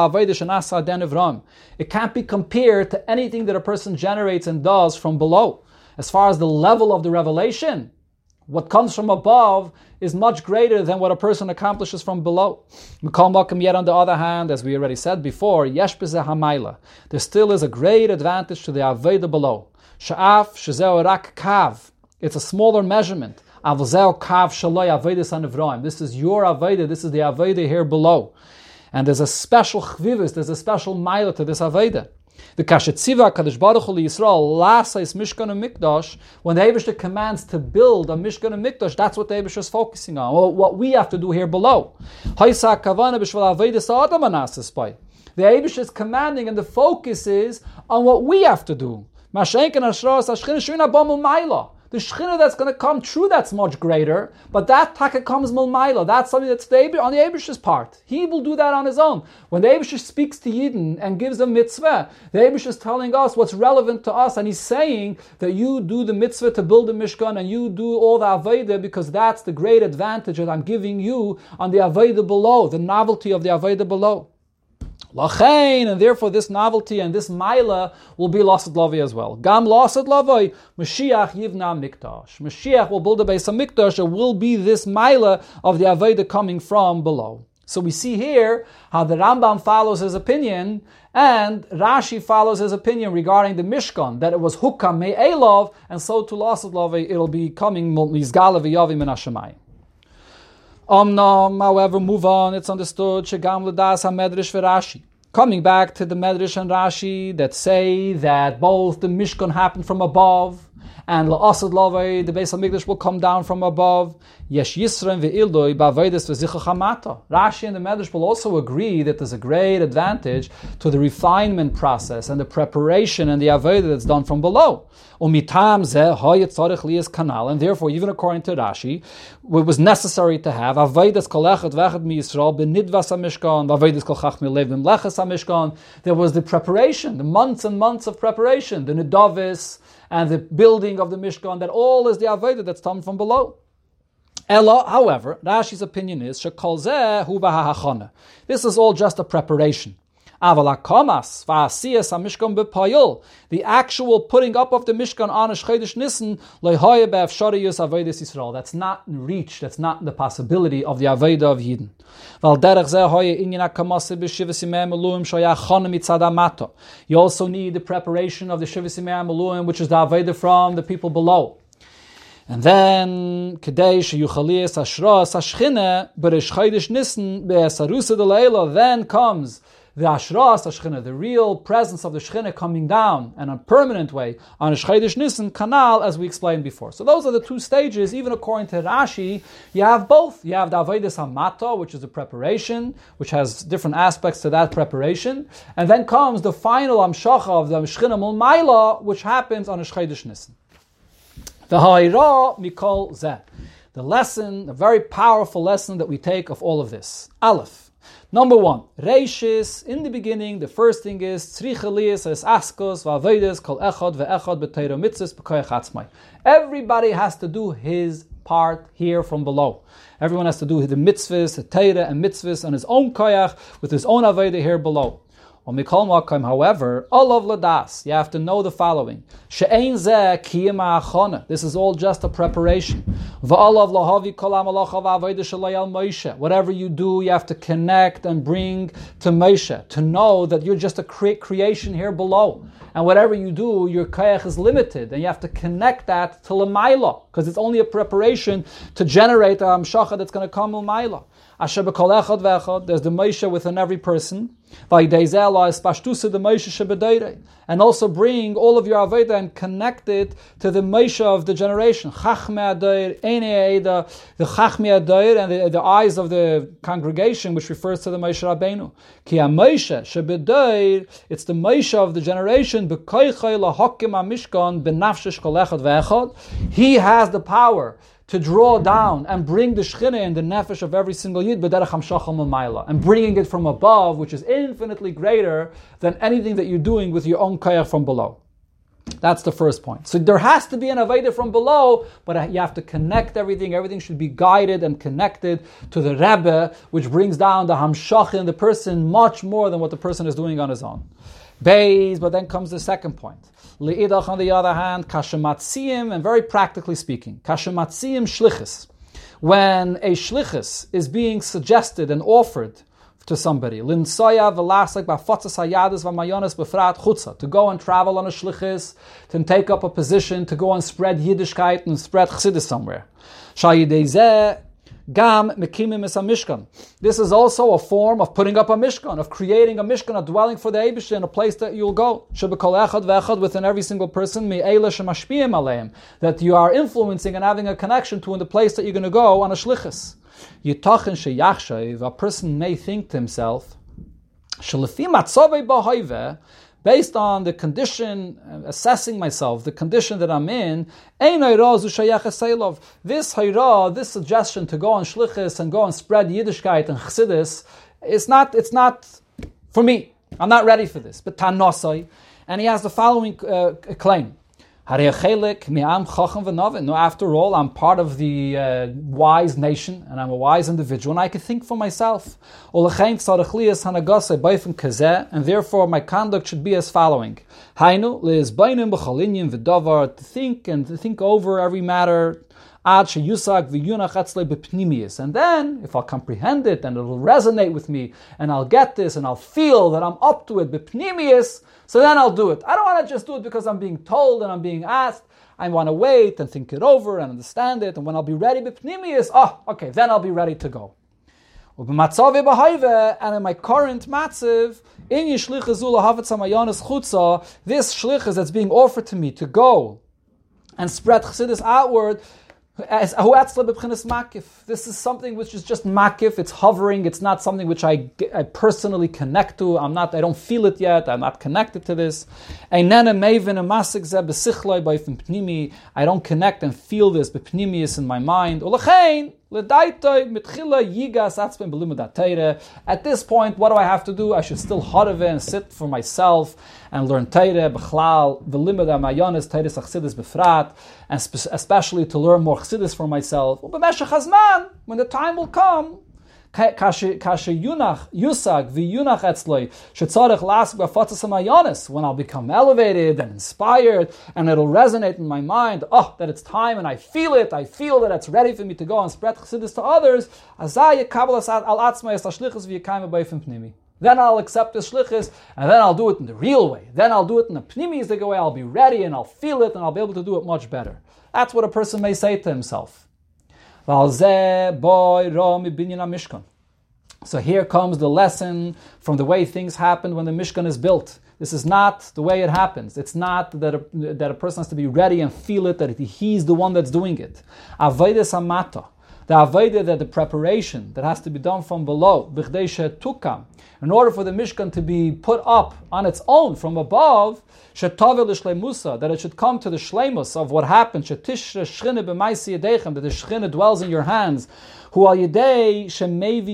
can't be compared to anything that a person generates and does from below. As far as the level of the revelation, what comes from above is much greater than what a person accomplishes from below. Yet on the other hand, as we already said before, there still is a great advantage to the Aveda below. It's a smaller measurement. This is your Aveda, this is the Aveda here below. And there's a special chvivus, there's a special mila to this Aveda. The Kashetziva Kadosh Baruch Hu Yisrael Lasais Mishkan and Mikdash, when the Eibishter commands to build a Mishkan and Mikdash, that's what the Eibishter is focusing on. Well, what we have to do here below. Haisa Kavana B'Shval Avedis Adam Anasis Pai. The Eibishter is commanding, and the focus is on what we have to do. Mashenken Ashras Ashchin Shina Bomul Maila. The Shechina that's going to come, true, that's much greater, but that taka comes Mulmaila. That's something that's the, on the Eibishter's part. He will do that on his own. When the Eibishter speaks to Yidden and gives them mitzvah, the Eibishter is telling us what's relevant to us, and he's saying that you do the mitzvah to build the Mishkan and you do all the Aveda because that's the great advantage that I'm giving you on the Aveda below, the novelty of the Aveda below. Lachain, and therefore this novelty and this maila will be Lasad Lavai as well. Gam Lasad Lavai, Mashiach Yivna Mikdash. Mashiach will build a base of Mikdash. It will be this maila of the Aveda coming from below. So we see here how the Rambam follows his opinion and Rashi follows his opinion regarding the Mishkan, that it was Hukam Me'elov, and so to Lasad Lavai it'll be coming Mizgala V'Yavim Min HaShamayim. Omnam, however, move on, it's understood, Shegam L'das HaMedrash v'Rashi. Coming back to the Medrash and Rashi that say that both the Mishkan happened from above and La'asad Lavai, the Beis HaMikdash, will come down from above. Yesh Yisrael ve'ildoi ba'avodas v'zicha chamata. Rashi and the Medrash will also agree that there's a great advantage to the refinement process and the preparation and the avodah that's done from below. Umitam zeh hayet tzarich liyas kanal, and therefore, even according to Rashi, it was necessary to have avodas kol echad v'echad mi Yisrael b'nidvas hamishkan, avodas kol chach milev b'mleches hamishkan. There was the preparation, the months and months of preparation, the nidavis and the building of the Mishkan. That all is the avodah that's come from below. Ella, however, Rashi's opinion is shekol zeh hu b'ha'achana. This is all just a preparation. The actual putting up of the Mishkan on a Chodesh Nisan, that's not reached, that's not the possibility of the Aveda of Yidden. You also need the preparation of the Shivas Yimei HaMeluim, which is the Aveda from the people below. And then, Kedei sheyuchaliyas ashras hashchina b'reish Chodesh Nisan be'esarusa d'leila, then comes the Ashras HaShechina, the real presence of the Shechina coming down in a permanent way on a Chodesh Nisan canal, as we explained before. So those are the two stages. Even according to Rashi, you have both. You have the Avodas HaMata, which is the preparation, which has different aspects to that preparation. And then comes the final Amshacha of the Shechina Mul Maila, which happens on a Chodesh Nisan. The Ha'ira Mikol Zeh. The lesson, the very powerful lesson that we take of all of this. Aleph. Number one, Reishis, in the beginning, the first thing is Tzricha liyas es askos v'avodas kol echad ve'echad b'teiro mitzvos b'koyach atzmai. Everybody has to do his part here from below. Everyone has to do the mitzvahs, the teira and mitzvahs on his own koyach, with his own avodah here below. However, all of ladas, you have to know the following. She'ein zeh kiyam ha'achana. This is all just a preparation. V'alav lahavi kol ha'malacha v'avodah shalai al Moshe. Whatever you do, you have to connect and bring to Moshe, to know that you're just a cre- creation here below. And whatever you do, your koyach is limited, and you have to connect that to l'mayla, because it's only a preparation to generate a hamshacha that's going to come l'mayla. Asher b'kol echad v'echad, there's the Moshe within every person. And also bring all of your Aveda and connect it to the Moshe of the generation. Chachmei Adayr, Einei Eida, the Chachmei Adayr, and the, the eyes of the congregation, which refers to the Moshe Rabbeinu. Ki ha-Moshe shebedayr, it's the Moshe of the generation, b'koichai lahakim ha-mishkan b'nafshesh kol echad v'echad. He has the power to draw down and bring the Shechina in the nefesh of every single Yid, b'derech hamshachal m'mayla, and bringing it from above, which is infinitely greater than anything that you're doing with your own koyach from below. That's the first point. So there has to be an Aveda from below, but you have to connect everything. Everything should be guided and connected to the Rebbe, which brings down the hamshach in the person much more than what the person is doing on his own. Beis, but then comes the second point. Le'idach, on the other hand, kashematziim, and very practically speaking, kashematziim shlichus. When a shlichus is being suggested and offered to somebody, linsaya v'lasak b'fotzas hayadus v'mayonis b'frat chutza, to go and travel on a shlichus, to take up a position, to go and spread Yiddishkeit and spread Chassidus somewhere. Shayidei zeh Gam mekimim es mishkan. This is also a form of putting up a mishkan, of creating a mishkan, a dwelling for the Eibishter, a place that you'll go. Shebekol echad ve'echad, within every single person, me'ela shemashpiyim aleim, that you are influencing and having a connection to in the place that you're going to go on a shlichus. Yitachin sheyachshav, a person may think to himself, shelefi matzavei b'hoiveh, based on the condition, assessing myself, the condition that I'm in, this hayra, this suggestion to go on shlichus and go and spread Yiddishkeit and chassidus, it's not, it's not for me. I'm not ready for this. But tanosai, and he has the following uh, claim. No, after all, I'm part of the uh, wise nation, and I'm a wise individual, and I can think for myself. And therefore, my conduct should be as following. To think and to think over every matter, and then, if I'll comprehend it, and it'll resonate with me, and I'll get this, and I'll feel that I'm up to it, b'pnimius, so then I'll do it. I don't want to just do it because I'm being told and I'm being asked. I want to wait and think it over and understand it, and when I'll be ready, b'pnimius, oh, okay, then I'll be ready to go. And in my current matziv, this shlichus that's being offered to me to go and spread chassidus outward, As this is something which is just makif, it's hovering, it's not something which I, I personally connect to, I'm not, I don't feel it yet, I'm not connected to this. I don't connect and feel this b'pnimius in my mind. At this point, what do I have to do? I should still harave and sit for myself and learn Teire, B'chlal, the limud ha'mayonis, Teire Chassidus b'frat, and spe- especially to learn more Chassidus for myself. U'b'meshech hazman, when the time will come, kashe yunach, yusag, v'yunach etzloi, shetzarech lask b'fatzas ha'mayonis, when I'll become elevated and inspired, and it'll resonate in my mind, oh, that it's time, and I feel it, I feel that it's ready for me to go and spread Chassidus to others, azay yekabel al atzmai es hashlichus v'yekayim b'ayfim pnimi. Then I'll accept the shlichus, and then I'll do it in the real way. Then I'll do it in the pnimistic way. I'll be ready, and I'll feel it, and I'll be able to do it much better. That's what a person may say to himself. So here comes the lesson from the way things happen when the Mishkan is built. This is not the way it happens. It's not that a, that a person has to be ready and feel it, that he's the one that's doing it. Avodas hamata. The avodah, that the preparation that has to be done from below, in order for the Mishkan to be put up on its own from above, that it should come to the shleimus of what happened, that the Shechina dwells in your hands. You bring this to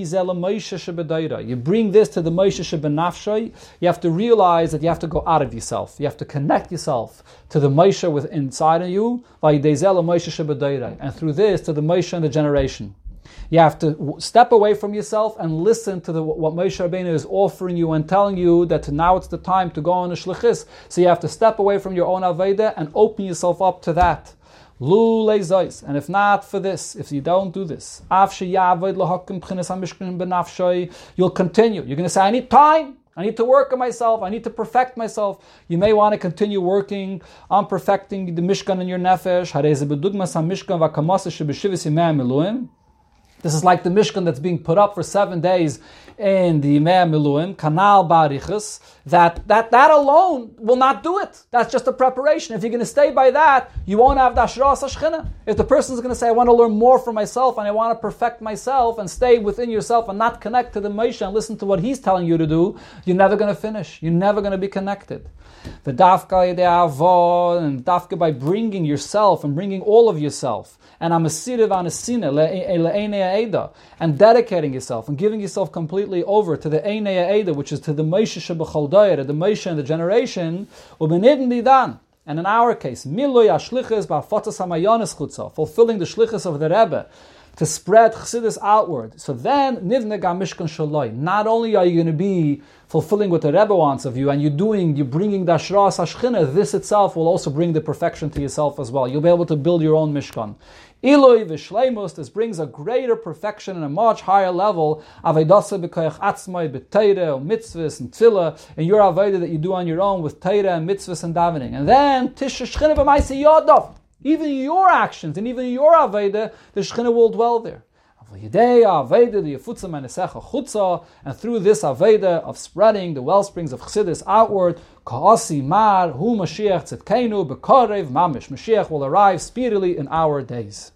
the Moshe Shebenafshay. You have to realize that you have to go out of yourself. You have to connect yourself to the Moshe within inside of you, and through this to the Moshe and the generation. You have to step away from yourself and listen to the, what Moshe Rabbeinu is offering you and telling you that now it's the time to go on a shlichus. So you have to step away from your own aveda and open yourself up to that. And if not for this, if you don't do this, you'll continue. You're going to say, I need time. I need to work on myself. I need to perfect myself. You may want to continue working on perfecting the Mishkan in your nefesh. This is like the Mishkan that's being put up for seven days in the Yimei Miluim, Kanal Barichus, that, that that alone will not do it. That's just a preparation. If you're going to stay by that, you won't have the Ashras HaShechina. If the person is going to say, I want to learn more for myself and I want to perfect myself and stay within yourself and not connect to the Moshe and listen to what he's telling you to do, you're never going to finish. You're never going to be connected. The Dafka and Dafka by bringing yourself and bringing all of yourself and Amasirav Anasina le'enei Eda, and dedicating yourself and giving yourself completely over to the Einei Eda, which is to the Moshe Shebechol Dair, the Moshe and the generation, ubenidin didan. And in our case, Miloi Ashlichus Ba'afotas Hamayonis Chutza, fulfilling the Shlichus of the Rebbe, to spread Chassidus outward. So then, Nivne Ga Mishkan Shaloi. Not only are you going to be fulfilling what the Rebbe wants of you, and you're doing, you're bringing the Ashras HaShechina, this itself will also bring the perfection to yourself as well. You'll be able to build your own Mishkan. Iloi v'shleimus, this brings a greater perfection and a much higher level. Avedasa b'koyach atzmai b'teire, mitzvahs and tefillah, and your aveda that you do on your own with teire and mitzvahs and davening. And then tisha shechina b'maisi yodov. Even your actions and even your aveda, the Shechina will dwell there. And through this Aveda of spreading the wellsprings of Chassidus outward, Mashiach will arrive speedily in our days.